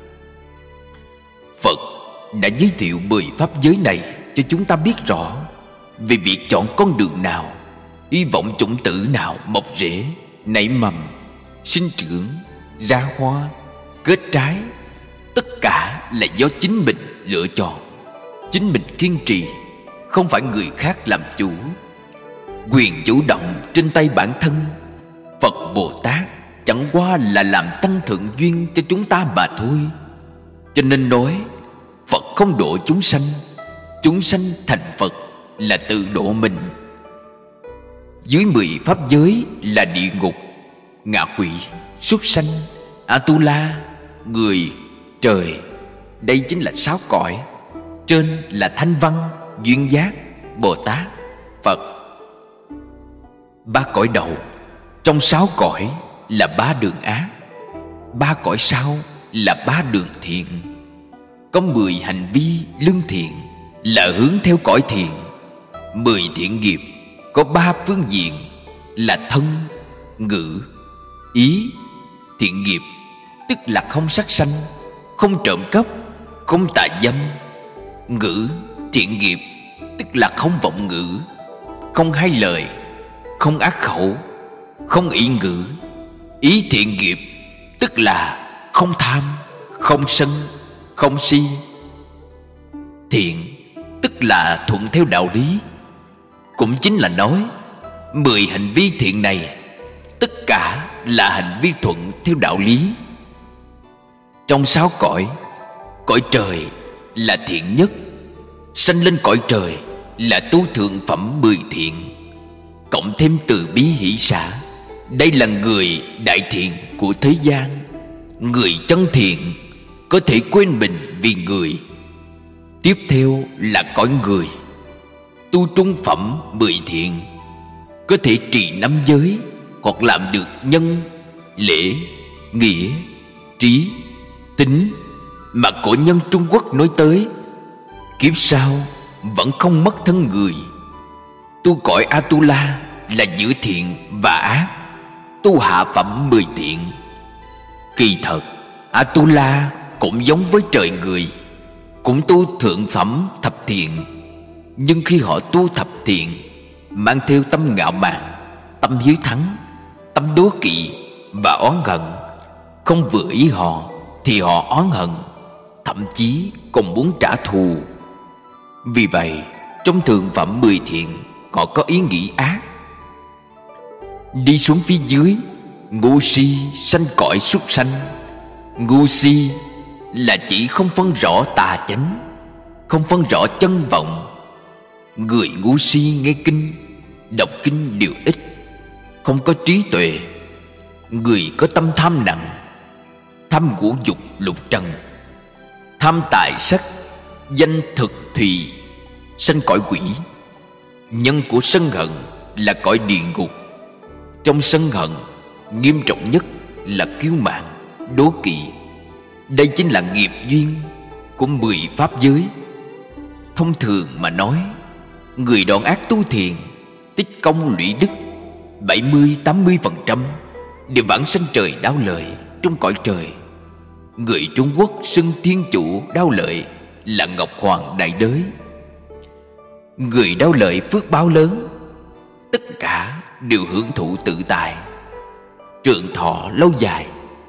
Phật đã giới thiệu mười pháp giới này cho chúng ta biết rõ về việc chọn con đường nào, hy vọng chủng tử nào mọc rễ, nảy mầm, sinh trưởng, ra hoa, kết trái, tất cả là do chính mình lựa chọn, chính mình kiên trì, không phải người khác làm chủ. Quyền chủ động trên tay bản thân. Phật Bồ Tát chẳng qua là làm tăng thượng duyên cho chúng ta mà thôi. Cho nên nói Phật không độ chúng sanh, chúng sanh thành Phật là tự độ mình. Dưới mười pháp giới là địa ngục, ngạ quỷ, súc sanh, Atula, người, trời. Đây chính là sáu cõi. Trên là thanh văn, duyên giác, Bồ Tát, Phật. Ba cõi đầu trong sáu cõi là ba đường ác, ba cõi sau là ba đường thiện. Có mười hành vi lương thiện là hướng theo cõi thiện. Mười thiện nghiệp có ba phương diện là thân, ngữ, ý. Thiện nghiệp tức là không sát sanh, không trộm cắp, không tà dâm. Ngữ thiện nghiệp tức là không vọng ngữ, không hai lời, không ác khẩu, không ỷ ngữ. Ý thiện nghiệp tức là không tham, không sân, không si. Thiện tức là thuận theo đạo lý. Cũng chính là nói mười hành vi thiện này tất cả là hành vi thuận theo đạo lý. Trong sáu cõi, cõi trời là thiện nhất. Sanh lên cõi trời là tu thượng phẩm mười thiện, cộng thêm từ bi hỷ xả. Đây là người đại thiện của thế gian. Người chân thiện có thể quên mình vì người. Tiếp theo là cõi người, tu trung phẩm mười thiện, có thể trì năm giới hoặc làm được nhân, lễ, nghĩa, trí, tính mà cổ nhân Trung Quốc nói tới. Kiếp sau vẫn không mất thân người. Tu cõi Atula là giữa thiện và ác, tu hạ phẩm mười thiện. Kỳ thật Atula cũng giống với trời người, cũng tu thượng phẩm thập thiện. Nhưng khi họ tu thập thiện mang theo tâm ngạo mạn, tâm hiếu thắng, tâm đố kỵ và oán hận, không vừa ý họ thì họ oán hận, thậm chí còn muốn trả thù. Vì vậy trong thượng phẩm mười thiện họ có ý nghĩ ác. Đi xuống phía dưới, ngu si sanh cõi súc sanh. Ngu si là chỉ không phân rõ tà chánh, không phân rõ chân vọng. Người ngu si nghe kinh, đọc kinh đều ít, không có trí tuệ. Người có tâm tham nặng, tham ngũ dục lục trần, tham tài sắc, danh thực thùy, sanh cõi quỷ. Nhân của sân hận là cõi địa ngục. Trong sân hận, nghiêm trọng nhất là kiêu mạn, đố kỵ. Đây chính là nghiệp duyên của mười pháp giới. Thông thường mà nói, người đoạn ác tu thiện, tích công lũy đức, bảy mươi tám mươi phần trăm đều vãng sanh trời đau lợi trong cõi trời. Người Trung Quốc xưng thiên chủ đau lợi là Ngọc Hoàng Đại Đới. Người đau lợi phước báo lớn, tất cả đều hưởng thụ tự tại, trường thọ lâu dài.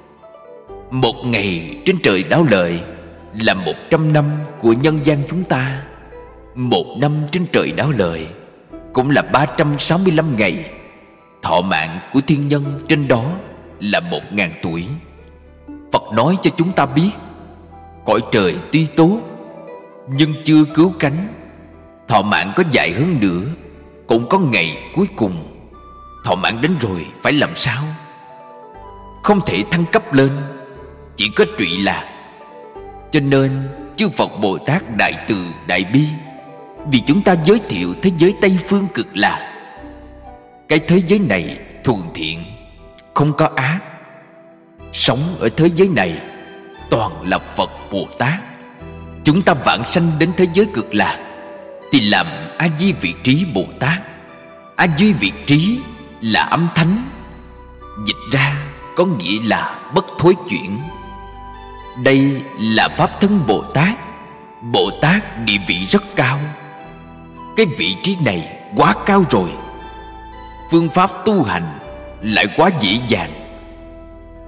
Một ngày trên trời đau lợi là một trăm năm của nhân gian chúng ta. Một năm trên trời đau lợi cũng là ba trăm sáu mươi lăm ngày. Thọ mạng của thiên nhân trên đó là một ngàn tuổi. Phật nói cho chúng ta biết, cõi trời tuy tốt nhưng chưa cứu cánh. Thọ mạng có dài hơn nữa cũng có ngày cuối cùng. Thọ mạng đến rồi phải làm sao? Không thể thăng cấp lên, chỉ có trụy lạc. Cho nên chư Phật Bồ Tát đại từ đại bi vì chúng ta giới thiệu thế giới Tây Phương Cực Lạc. Cái thế giới này thuần thiện, không có ác. Sống ở thế giới này toàn là Phật Bồ Tát. Chúng ta vãng sanh đến thế giới Cực Lạc thì làm A Di Vị Trí Bồ Tát. A Di Vị Trí là âm thánh, dịch ra có nghĩa là bất thối chuyển. Đây là pháp thân Bồ Tát. Bồ Tát địa vị rất cao. Cái vị trí này quá cao rồi, phương pháp tu hành lại quá dễ dàng.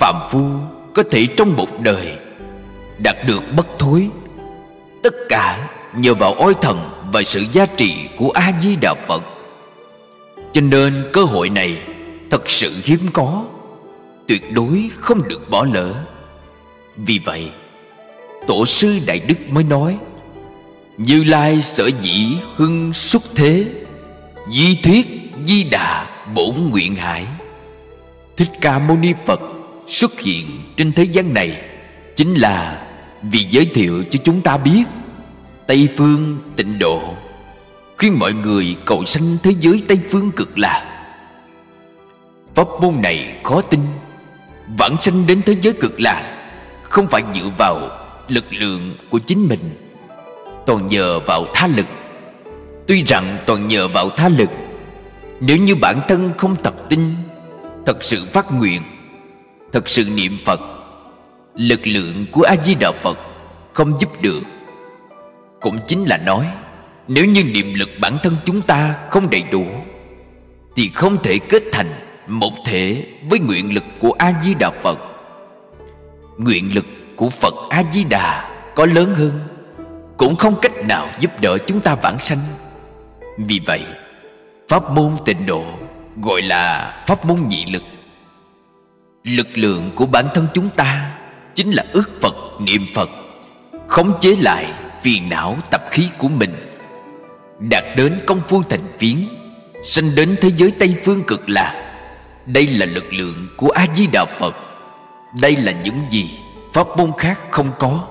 phàm phu có thể trong một đời đạt được bất thối, tất cả nhờ vào oai thần và sự gia trì của A Di Đà Phật. Cho nên cơ hội này thật sự hiếm có, tuyệt đối không được bỏ lỡ. Vì vậy Tổ sư Đại Đức mới nói: Như Lai sở dĩ hưng xuất thế, di thuyết Di Đà bổn nguyện hải. Thích Ca Mâu Ni Phật xuất hiện trên thế gian này chính là vì giới thiệu cho chúng ta biết Tây phương tịnh độ, khuyên mọi người cầu sanh thế giới Tây phương cực lạc. Pháp môn này khó tin. Vãng sanh đến thế giới cực lạc không phải dựa vào lực lượng của chính mình, toàn nhờ vào tha lực. Tuy rằng toàn nhờ vào tha lực, nếu như bản thân không tập tin, thật sự phát nguyện, thật sự niệm Phật, lực lượng của A Di Đà Phật không giúp được. Cũng chính là nói, nếu như niệm lực bản thân chúng ta không đầy đủ thì không thể kết thành một thể với nguyện lực của A Di Đà Phật. Nguyện lực của Phật A Di Đà có lớn hơn, cũng không cách nào giúp đỡ chúng ta vãng sanh. Vì vậy pháp môn tịnh độ gọi là pháp môn nhị lực. Lực lượng của bản thân chúng ta chính là ước Phật, niệm Phật, khống chế lại phiền não tập khí của mình, đạt đến công phu thành phiến, sanh đến thế giới Tây phương cực lạc. Đây là lực lượng của A Di Đà Phật. Đây là những gì pháp môn khác không có.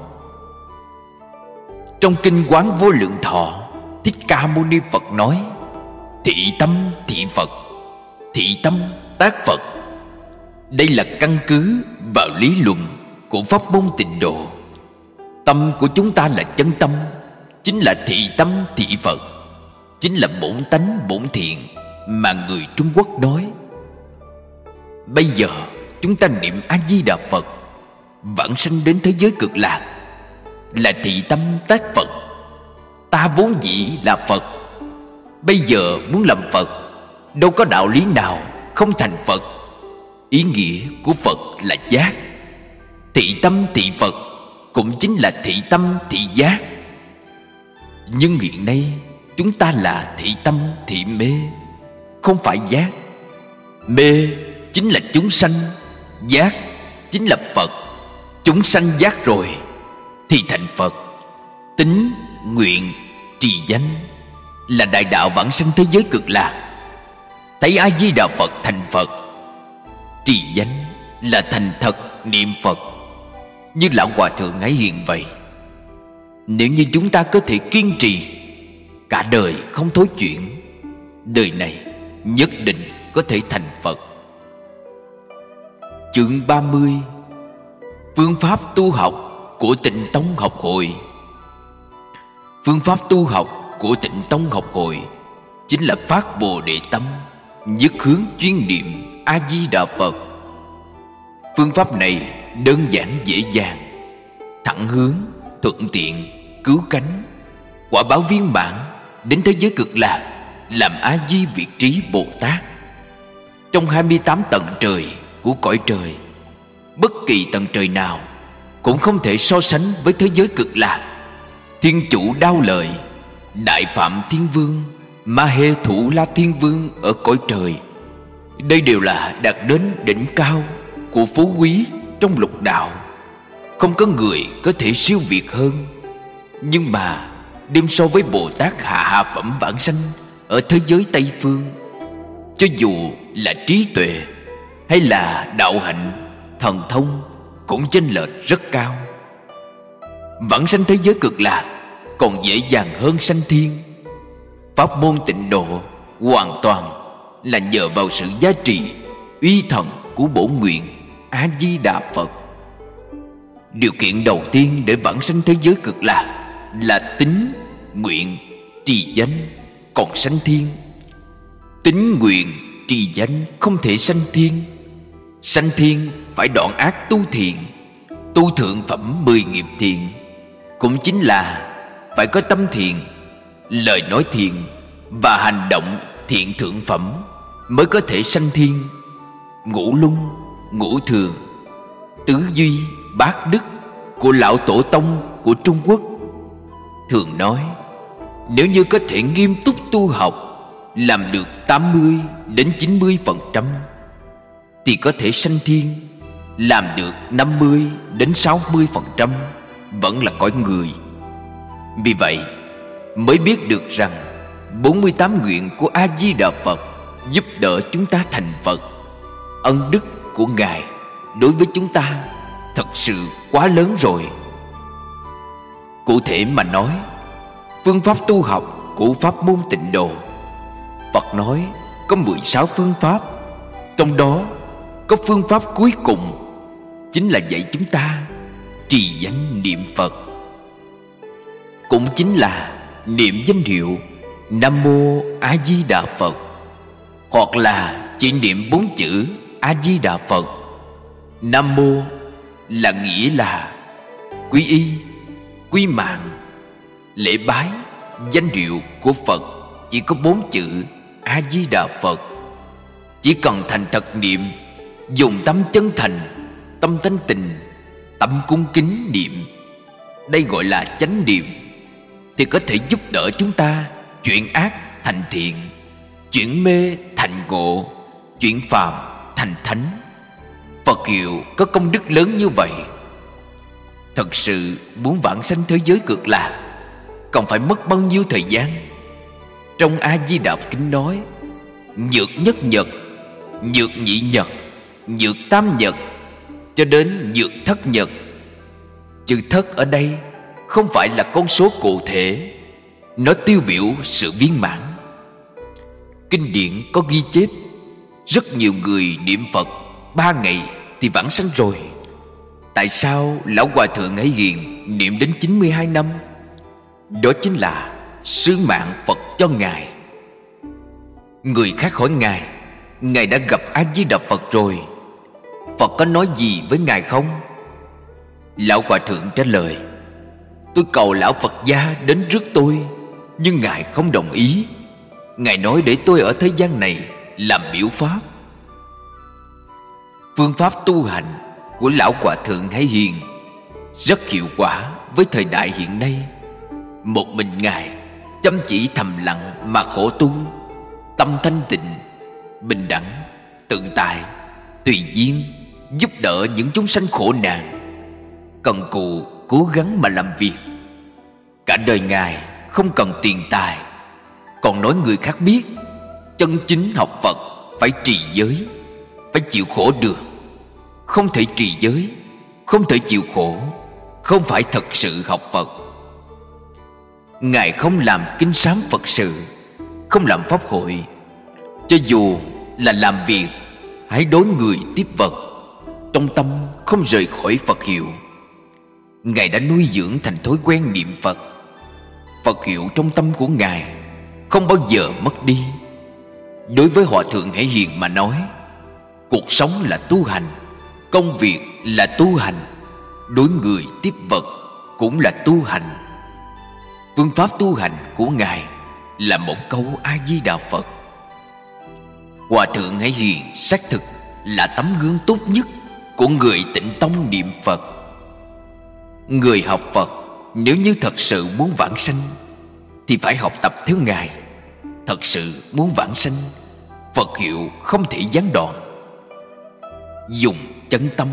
Trong kinh Quán Vô Lượng Thọ, Thích Ca Mâu Ni Phật nói: thị tâm thị Phật, thị tâm tác Phật. Đây là căn cứ vào lý luận của pháp môn tịnh độ. Tâm của chúng ta là chân tâm, chính là thị tâm thị Phật, chính là bổn tánh bổn thiện mà người Trung Quốc nói. Bây giờ chúng ta niệm A Di Đà Phật, vãng sanh đến thế giới cực lạc, là thị tâm tác Phật. Ta vốn dĩ là Phật, bây giờ muốn làm Phật, đâu có đạo lý nào không thành Phật. Ý nghĩa của Phật là giác. Thị tâm thị Phật cũng chính là thị tâm thị giác. Nhưng hiện nay chúng ta là thị tâm thị mê, không phải giác. Mê chính là chúng sanh, giác chính là Phật. Chúng sanh giác rồi thì thành Phật. Tính, nguyện, trì danh là đại đạo vãng sanh thế giới cực lạc. Thấy A Di Đà Phật thành Phật. Trì danh là thành thật niệm Phật, như Lão Hòa Thượng ấy hiện vậy. Nếu như chúng ta có thể kiên trì, cả đời không thối chuyển, đời này nhất định có thể thành Phật. Chương ba mươi: phương pháp tu học của Tịnh Tông Học Hội. Phương pháp tu học của Tịnh Tông Học Hội chính là phát Bồ Đề tâm, nhất hướng chuyên niệm A Di Đà Phật. Phương pháp này đơn giản dễ dàng, thẳng hướng, thuận tiện, cứu cánh, quả báo viên mãn đến thế giới cực lạc, làm A Di Việt Trí Bồ Tát. Trong hai mươi tám tầng trời của cõi trời, bất kỳ tầng trời nào cũng không thể so sánh với thế giới cực lạc. Thiên Chủ Đao Lợi, Đại Phạm Thiên Vương, Ma Hê Thủ La Thiên Vương ở cõi trời, đây đều là đạt đến đỉnh cao của phú quý trong lục đạo. Không có người có thể siêu việt hơn. Nhưng mà đem so với Bồ Tát hạ hạ phẩm vãng sanh ở thế giới Tây phương, cho dù là trí tuệ hay là đạo hạnh, thần thông, cũng chênh lệch rất cao. Vãng sanh thế giới cực lạc còn dễ dàng hơn sanh thiên. Pháp môn tịnh độ hoàn toàn là nhờ vào sự giá trị, uy thần của bổn nguyện A Di Đà Phật. Điều kiện đầu tiên để vãng sanh thế giới cực lạc là tín, nguyện, trì danh, còn sanh thiên. Tín, nguyện, trì danh không thể sanh thiên. Sanh thiên phải đoạn ác tu thiện, tu thượng phẩm mười nghiệp thiện, cũng chính là phải có tâm thiện, lời nói thiện và hành động thiện thượng phẩm mới có thể sanh thiên. Ngũ luân, ngũ thường, tứ duy bát đức của lão tổ tông của Trung Quốc thường nói, nếu như có thể nghiêm túc tu học, làm được tám mươi đến chín mươi phần trăm thì có thể sanh thiên. Làm được năm mươi đến sáu mươi phần trăm vẫn là cõi người. Vì vậy mới biết được rằng bốn mươi tám nguyện của A-di-đà Phật giúp đỡ chúng ta thành Phật. Ân đức của Ngài đối với chúng ta thật sự quá lớn rồi. Cụ thể mà nói, phương pháp tu học của pháp môn Tịnh Độ, Phật nói có mười sáu phương pháp. Trong đó có phương pháp cuối cùng chính là dạy chúng ta trì danh niệm Phật, cũng chính là niệm danh hiệu Nam Mô A Di Đà Phật, hoặc là chỉ niệm bốn chữ A Di Đà Phật. Nam Mô là nghĩa là quy y, quy mạng, lễ bái. Danh hiệu của Phật chỉ có bốn chữ A Di Đà Phật. Chỉ cần thành thật niệm, dùng tâm chân thành, tâm thanh tịnh, tâm cung kính niệm, đây gọi là chánh niệm, thì có thể giúp đỡ chúng ta chuyển ác thành thiện, chuyển mê thành ngộ, chuyển phàm thành thánh. Phật hiệu có công đức lớn như vậy. Thật sự muốn vãng sanh thế giới cực lạc còn phải mất bao nhiêu thời gian? Trong A Di Đà Kinh nói, nhược nhất nhật, nhược nhị nhật, nhược tam nhật, cho đến nhược thất nhật. Chữ thất ở đây không phải là con số cụ thể, nó tiêu biểu sự viên mãn. Kinh điển có ghi chép, rất nhiều người niệm Phật ba ngày thì vãng sanh rồi. Tại sao Lão Hòa Thượng Hải Hiền niệm đến chín mươi hai năm? Đó chính là sứ mạng Phật cho Ngài. Người khác hỏi Ngài, Ngài đã gặp A-di-đà Phật rồi, Phật có nói gì với Ngài không? Lão Hòa Thượng trả lời, tôi cầu Lão Phật gia đến rước tôi, nhưng Ngài không đồng ý. Ngài nói để tôi ở thế gian này làm biểu pháp. Phương pháp tu hành của Lão Hòa Thượng Hải Hiền rất hiệu quả với thời đại hiện nay. Một mình Ngài chăm chỉ thầm lặng mà khổ tu, tâm thanh tịnh, bình đẳng, tự tại, tùy duyên, giúp đỡ những chúng sanh khổ nạn, cần cù cố gắng mà làm việc. Cả đời Ngài không cần tiền tài, còn nói người khác biết chân chính học Phật phải trì giới, phải chịu khổ được. Không thể trì giới, không thể chịu khổ, không phải thật sự học Phật. Ngài không làm kinh sám Phật sự, không làm pháp hội. Cho dù là làm việc, hãy đối người tiếp vật, trong tâm không rời khỏi Phật hiệu. Ngài đã nuôi dưỡng thành thói quen niệm Phật. Phật hiệu trong tâm của Ngài không bao giờ mất đi. Đối với Hòa Thượng Hải Hiền mà nói, cuộc sống là tu hành, công việc là tu hành, đối người tiếp vật cũng là tu hành. Phương pháp tu hành của Ngài là một câu A-di-đà Phật. Hòa Thượng Hải Hiền xác thực là tấm gương tốt nhất của người tịnh tông niệm Phật. Người học Phật nếu như thật sự muốn vãng sanh thì phải học tập theo Ngài. Thật sự muốn vãng sanh, Phật hiệu không thể gián đoạn. Dùng chân tâm.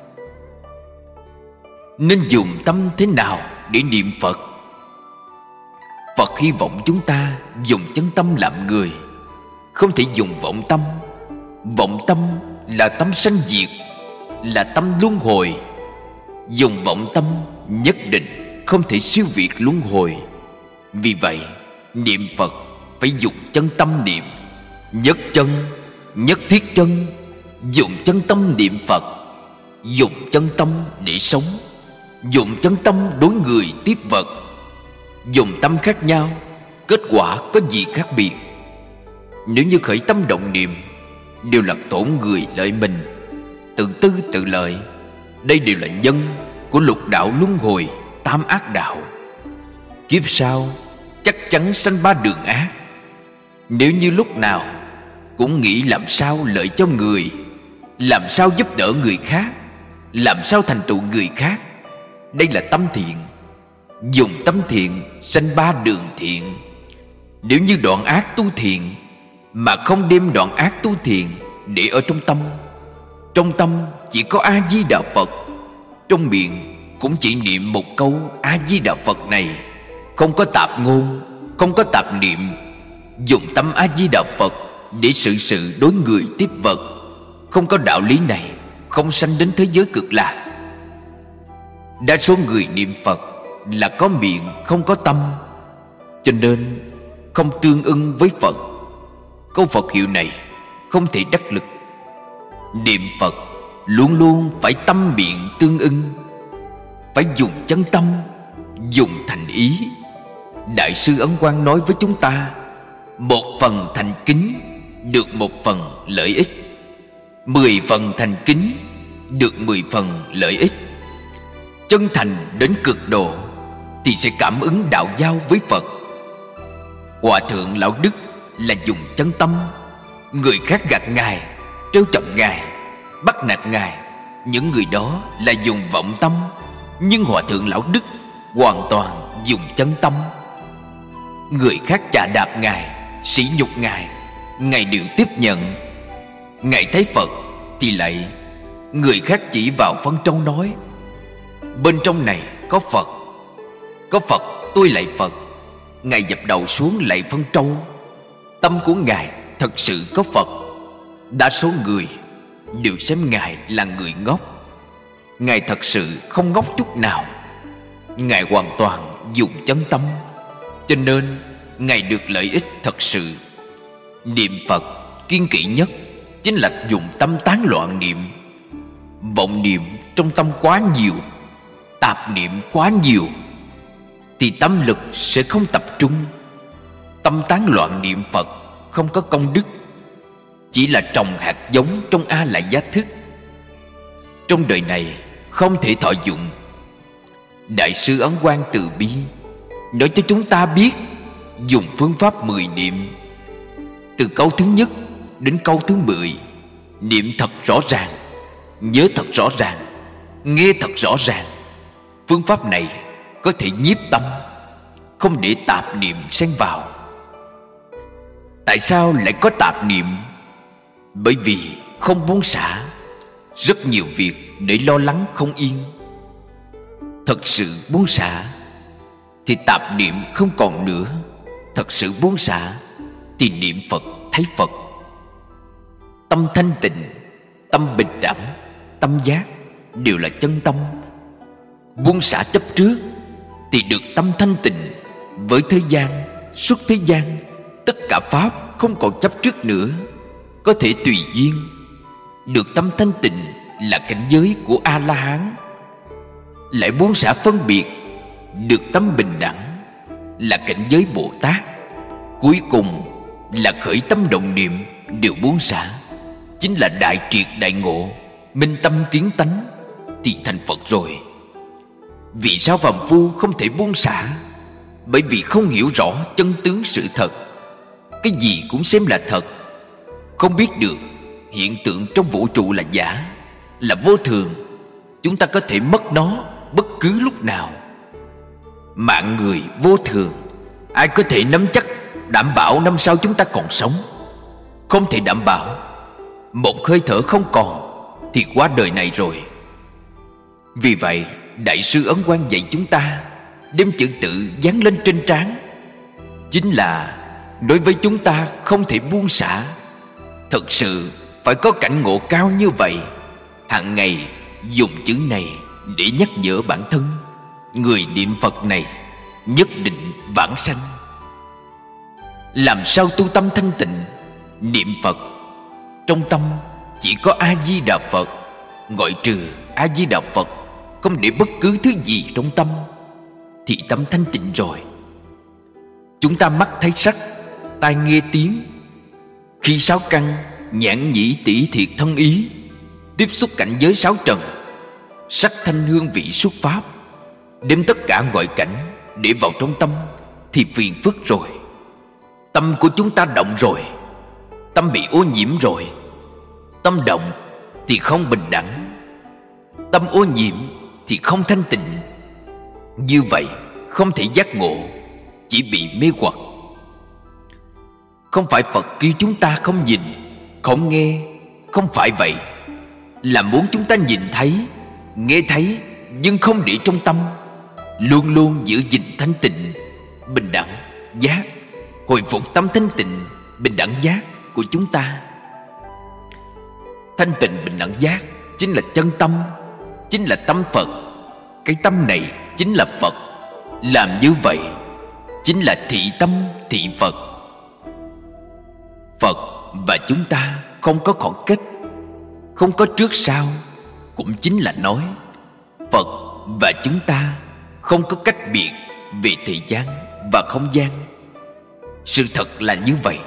Nên dùng tâm thế nào để niệm Phật? Phật hy vọng chúng ta dùng chân tâm làm người, không thể dùng vọng tâm. Vọng tâm là tâm sanh diệt, là tâm luân hồi. Dùng vọng tâm nhất định không thể siêu việt luân hồi. Vì vậy niệm Phật phải dùng chân tâm niệm. Nhất chân, nhất thiết chân. Dùng chân tâm niệm Phật. Dùng chân tâm để sống. Dùng chân tâm đối người tiếp vật. Dùng tâm khác nhau, kết quả có gì khác biệt? Nếu như khởi tâm động niệm đều là tổn người lợi mình, tự tư tự lợi, đây đều là nhân của lục đạo luân hồi, tam ác đạo. Kiếp sau chắc chắn sanh ba đường ác. Nếu như lúc nào cũng nghĩ làm sao lợi cho người, làm sao giúp đỡ người khác, làm sao thành tựu người khác. Đây là tâm thiện. Dùng tâm thiện sanh ba đường thiện. Nếu như đoạn ác tu thiện mà không đem đoạn ác tu thiện để ở trong tâm, trong tâm chỉ có A-di-đà Phật, trong miệng cũng chỉ niệm một câu A-di-đà Phật này, không có tạp ngôn, không có tạp niệm. Dùng tâm A-di-đà Phật để xử sự đối người tiếp vật. Không có đạo lý này, không sanh đến thế giới cực lạc. Đa số người niệm Phật là có miệng không có tâm, cho nên không tương ưng với Phật. Câu Phật hiệu này không thể đắc lực. Niệm Phật luôn luôn phải tâm miệng tương ưng, phải dùng chân tâm, dùng thành ý. Đại sư Ấn Quang nói với chúng ta, một phần thành kính được một phần lợi ích, mười phần thành kính được mười phần lợi ích. Chân thành đến cực độ thì sẽ cảm ứng đạo giao với Phật. Hòa thượng Lão Đức là dùng chân tâm. Người khác gạt Ngài, trêu chọc Ngài, bắt nạt Ngài, những người đó là dùng vọng tâm. Nhưng Hòa thượng Lão Đức hoàn toàn dùng chân tâm. Người khác chà đạp Ngài, sỉ nhục Ngài, Ngài đều tiếp nhận. Ngài thấy Phật thì lạy. Người khác chỉ vào phân trâu nói, bên trong này có Phật, có Phật tôi lạy Phật. Ngài dập đầu xuống lạy phân trâu. Tâm của Ngài thật sự có Phật. Đa số người đều xem Ngài là người ngốc. Ngài thật sự không ngốc chút nào. Ngài hoàn toàn dùng chân tâm, cho nên Ngài được lợi ích thật sự. Niệm Phật kiên kỵ nhất chính là dùng tâm tán loạn niệm. Vọng niệm trong tâm quá nhiều, tạp niệm quá nhiều thì tâm lực sẽ không tập trung. Tâm tán loạn niệm Phật không có công đức, chỉ là trồng hạt giống trong A Lại Gia thức. Trong đời này không thể thọ dụng. Đại sư Ấn Quang từ bi nói cho chúng ta biết dùng phương pháp mười niệm. Từ câu thứ nhất đến câu thứ mười, niệm thật rõ ràng, nhớ thật rõ ràng, nghe thật rõ ràng. Phương pháp này có thể nhiếp tâm, không để tạp niệm xen vào. Tại sao lại có tạp niệm? Bởi vì không buông xả. Rất nhiều việc để lo lắng không yên. Thật sự buông xả thì tạp niệm không còn nữa. Thật sự buông xả thì niệm Phật thấy Phật. Tâm thanh tịnh, tâm bình đẳng, tâm giác đều là chân tâm. Buông xả chấp trước thì được tâm thanh tịnh. Với thế gian, xuất thế gian, tất cả pháp không còn chấp trước nữa, có thể tùy duyên. Được tâm thanh tịnh là cảnh giới của A-la-hán. Lại buông xả phân biệt, được tâm bình đẳng là cảnh giới Bồ Tát. Cuối cùng là khởi tâm động niệm đều buông xả, chính là đại triệt đại ngộ, minh tâm kiến tánh thì thành Phật rồi. Vì sao phàm phu không thể buông xả? Bởi vì không hiểu rõ chân tướng sự thật. Cái gì cũng xem là thật, không biết được hiện tượng trong vũ trụ là giả, là vô thường. Chúng ta có thể mất nó bất cứ lúc nào. Mạng người vô thường, ai có thể nắm chắc đảm bảo năm sau chúng ta còn sống? Không thể đảm bảo. Một hơi thở không còn thì qua đời này rồi. Vì vậy Đại sư Ấn Quang dạy chúng ta đem chữ tự dán lên trên trán, chính là đối với chúng ta không thể buông xả. Thật sự phải có cảnh ngộ cao như vậy. Hàng ngày dùng chữ này để nhắc nhở bản thân. Người niệm Phật này nhất định vãng sanh. Làm sao tu tâm thanh tịnh? Niệm Phật trong tâm chỉ có A-di-đà Phật. Ngoại trừ A-di-đà Phật, không để bất cứ thứ gì trong tâm thì tâm thanh tịnh rồi. Chúng ta mắt thấy sắc, tai nghe tiếng, khi sáu căn, nhãn nhĩ tỷ thiệt thân ý, tiếp xúc cảnh giới sáu trần, sắc thanh hương vị xuất pháp, đem tất cả ngoại cảnh để vào trong tâm thì phiền phức rồi. Tâm của chúng ta động rồi, tâm bị ô nhiễm rồi. Tâm động thì không bình đẳng. Tâm ô nhiễm thì không thanh tịnh. Như vậy không thể giác ngộ, chỉ bị mê hoặc. Không phải Phật kêu chúng ta không nhìn, không nghe. Không phải vậy. Là muốn chúng ta nhìn thấy, nghe thấy, nhưng không để trong tâm. Luôn luôn giữ gìn thanh tịnh, bình đẳng giác, hồi phục tâm thanh tịnh, bình đẳng giác của chúng ta. Thanh tịnh bình đẳng giác chính là chân tâm, chính là tâm Phật. Cái tâm này chính là Phật. Làm như vậy chính là thị tâm thị Phật. Phật và chúng ta không có khoảng cách, không có trước sau. Cũng chính là nói Phật và chúng ta không có cách biệt về thời gian và không gian. Sự thật là như vậy.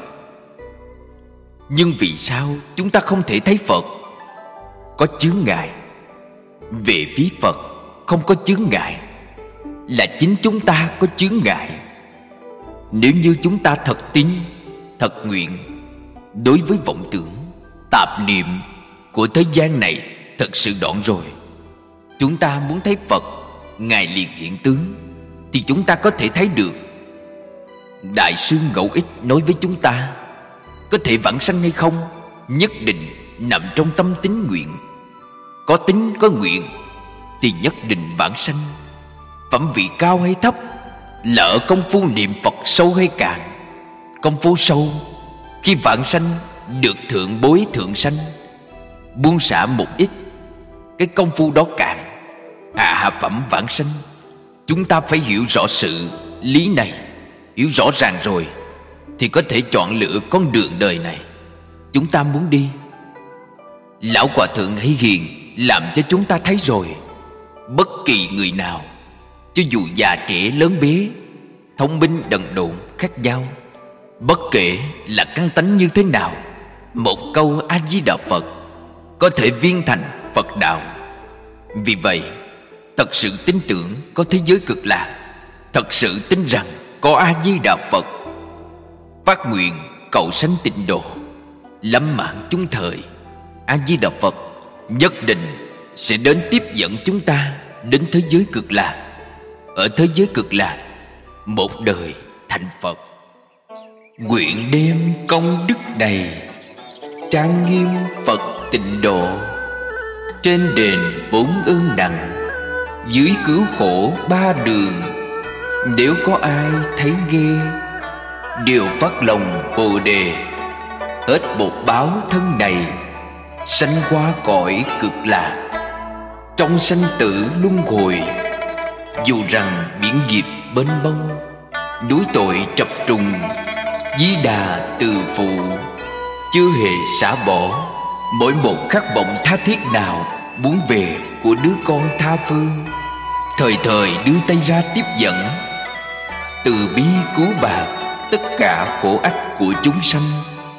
Nhưng vì sao chúng ta không thể thấy Phật? Có chướng ngại. Về phía Phật không có chướng ngại, là chính chúng ta có chướng ngại. Nếu như chúng ta thật tin, thật nguyện, đối với vọng tưởng, tạp niệm của thế gian này thật sự đoạn rồi, chúng ta muốn thấy Phật, Ngài liền hiện tướng, thì chúng ta có thể thấy được. Đại sư Ngẫu Ích nói với chúng ta, có thể vãng sanh hay không nhất định nằm trong tâm tín nguyện. Có tín có nguyện thì nhất định vãng sanh. Phẩm vị cao hay thấp, lỡ công phu niệm Phật sâu hay cạn. Công phu sâu, khi vãng sanh được thượng bối thượng sanh. Buông xả một ít, cái công phu đó cạn, hạ hạ phẩm vãng sanh. Chúng ta phải hiểu rõ sự lý này. Hiểu rõ ràng rồi thì có thể chọn lựa con đường đời này chúng ta muốn đi. Lão Hòa Thượng Hay Hiền làm cho chúng ta thấy rồi. Bất kỳ người nào, cho dù già trẻ lớn bé, thông minh đần độn khác nhau, bất kể là căn tánh như thế nào, một câu A Di Đà Phật có thể viên thành Phật đạo. Vì vậy, thật sự tin tưởng có thế giới cực lạc, thật sự tin rằng có A Di Đà Phật, phát nguyện cầu sanh tịnh độ, lâm mạng chung thời, A Di Đà Phật nhất định sẽ đến tiếp dẫn chúng ta đến thế giới cực lạc. Ở thế giới cực lạc, một đời thành Phật. Nguyện đem công đức này trang nghiêm Phật tịnh độ, trên đền bốn ơn nặng, dưới cứu khổ ba đường. Nếu có ai thấy nghe, đều phát lòng Bồ Đề, hết bột báo thân này, sanh qua cõi cực lạc. Trong sanh tử luân hồi, dù rằng biển nghiệp mênh mông, núi tội trập trùng, Di Đà từ phụ, chưa hề xả bỏ mỗi một khát vọng tha thiết nào muốn về của đứa con tha phương. Thời thời đưa tay ra tiếp dẫn, từ bi cứu bạc tất cả khổ ách của chúng sanh.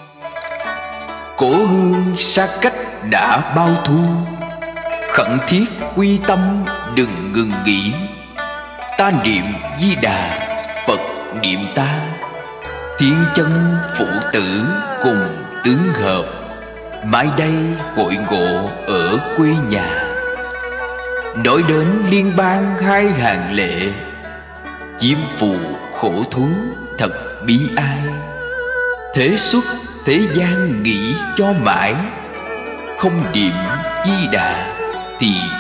Cổ hương xa cách đã bao thu, khẩn thiết quy tâm đừng ngừng nghỉ. Ta niệm Di Đà, Phật niệm ta, thiên chân phụ tử cùng tướng hợp. Mai đây hội ngộ ở quê nhà, nói đến liên bang hai hàng lệ. Chiêm phù khổ thú thật bi ai, thế xuất thế gian nghĩ cho mãi. Không niệm Di Đà thì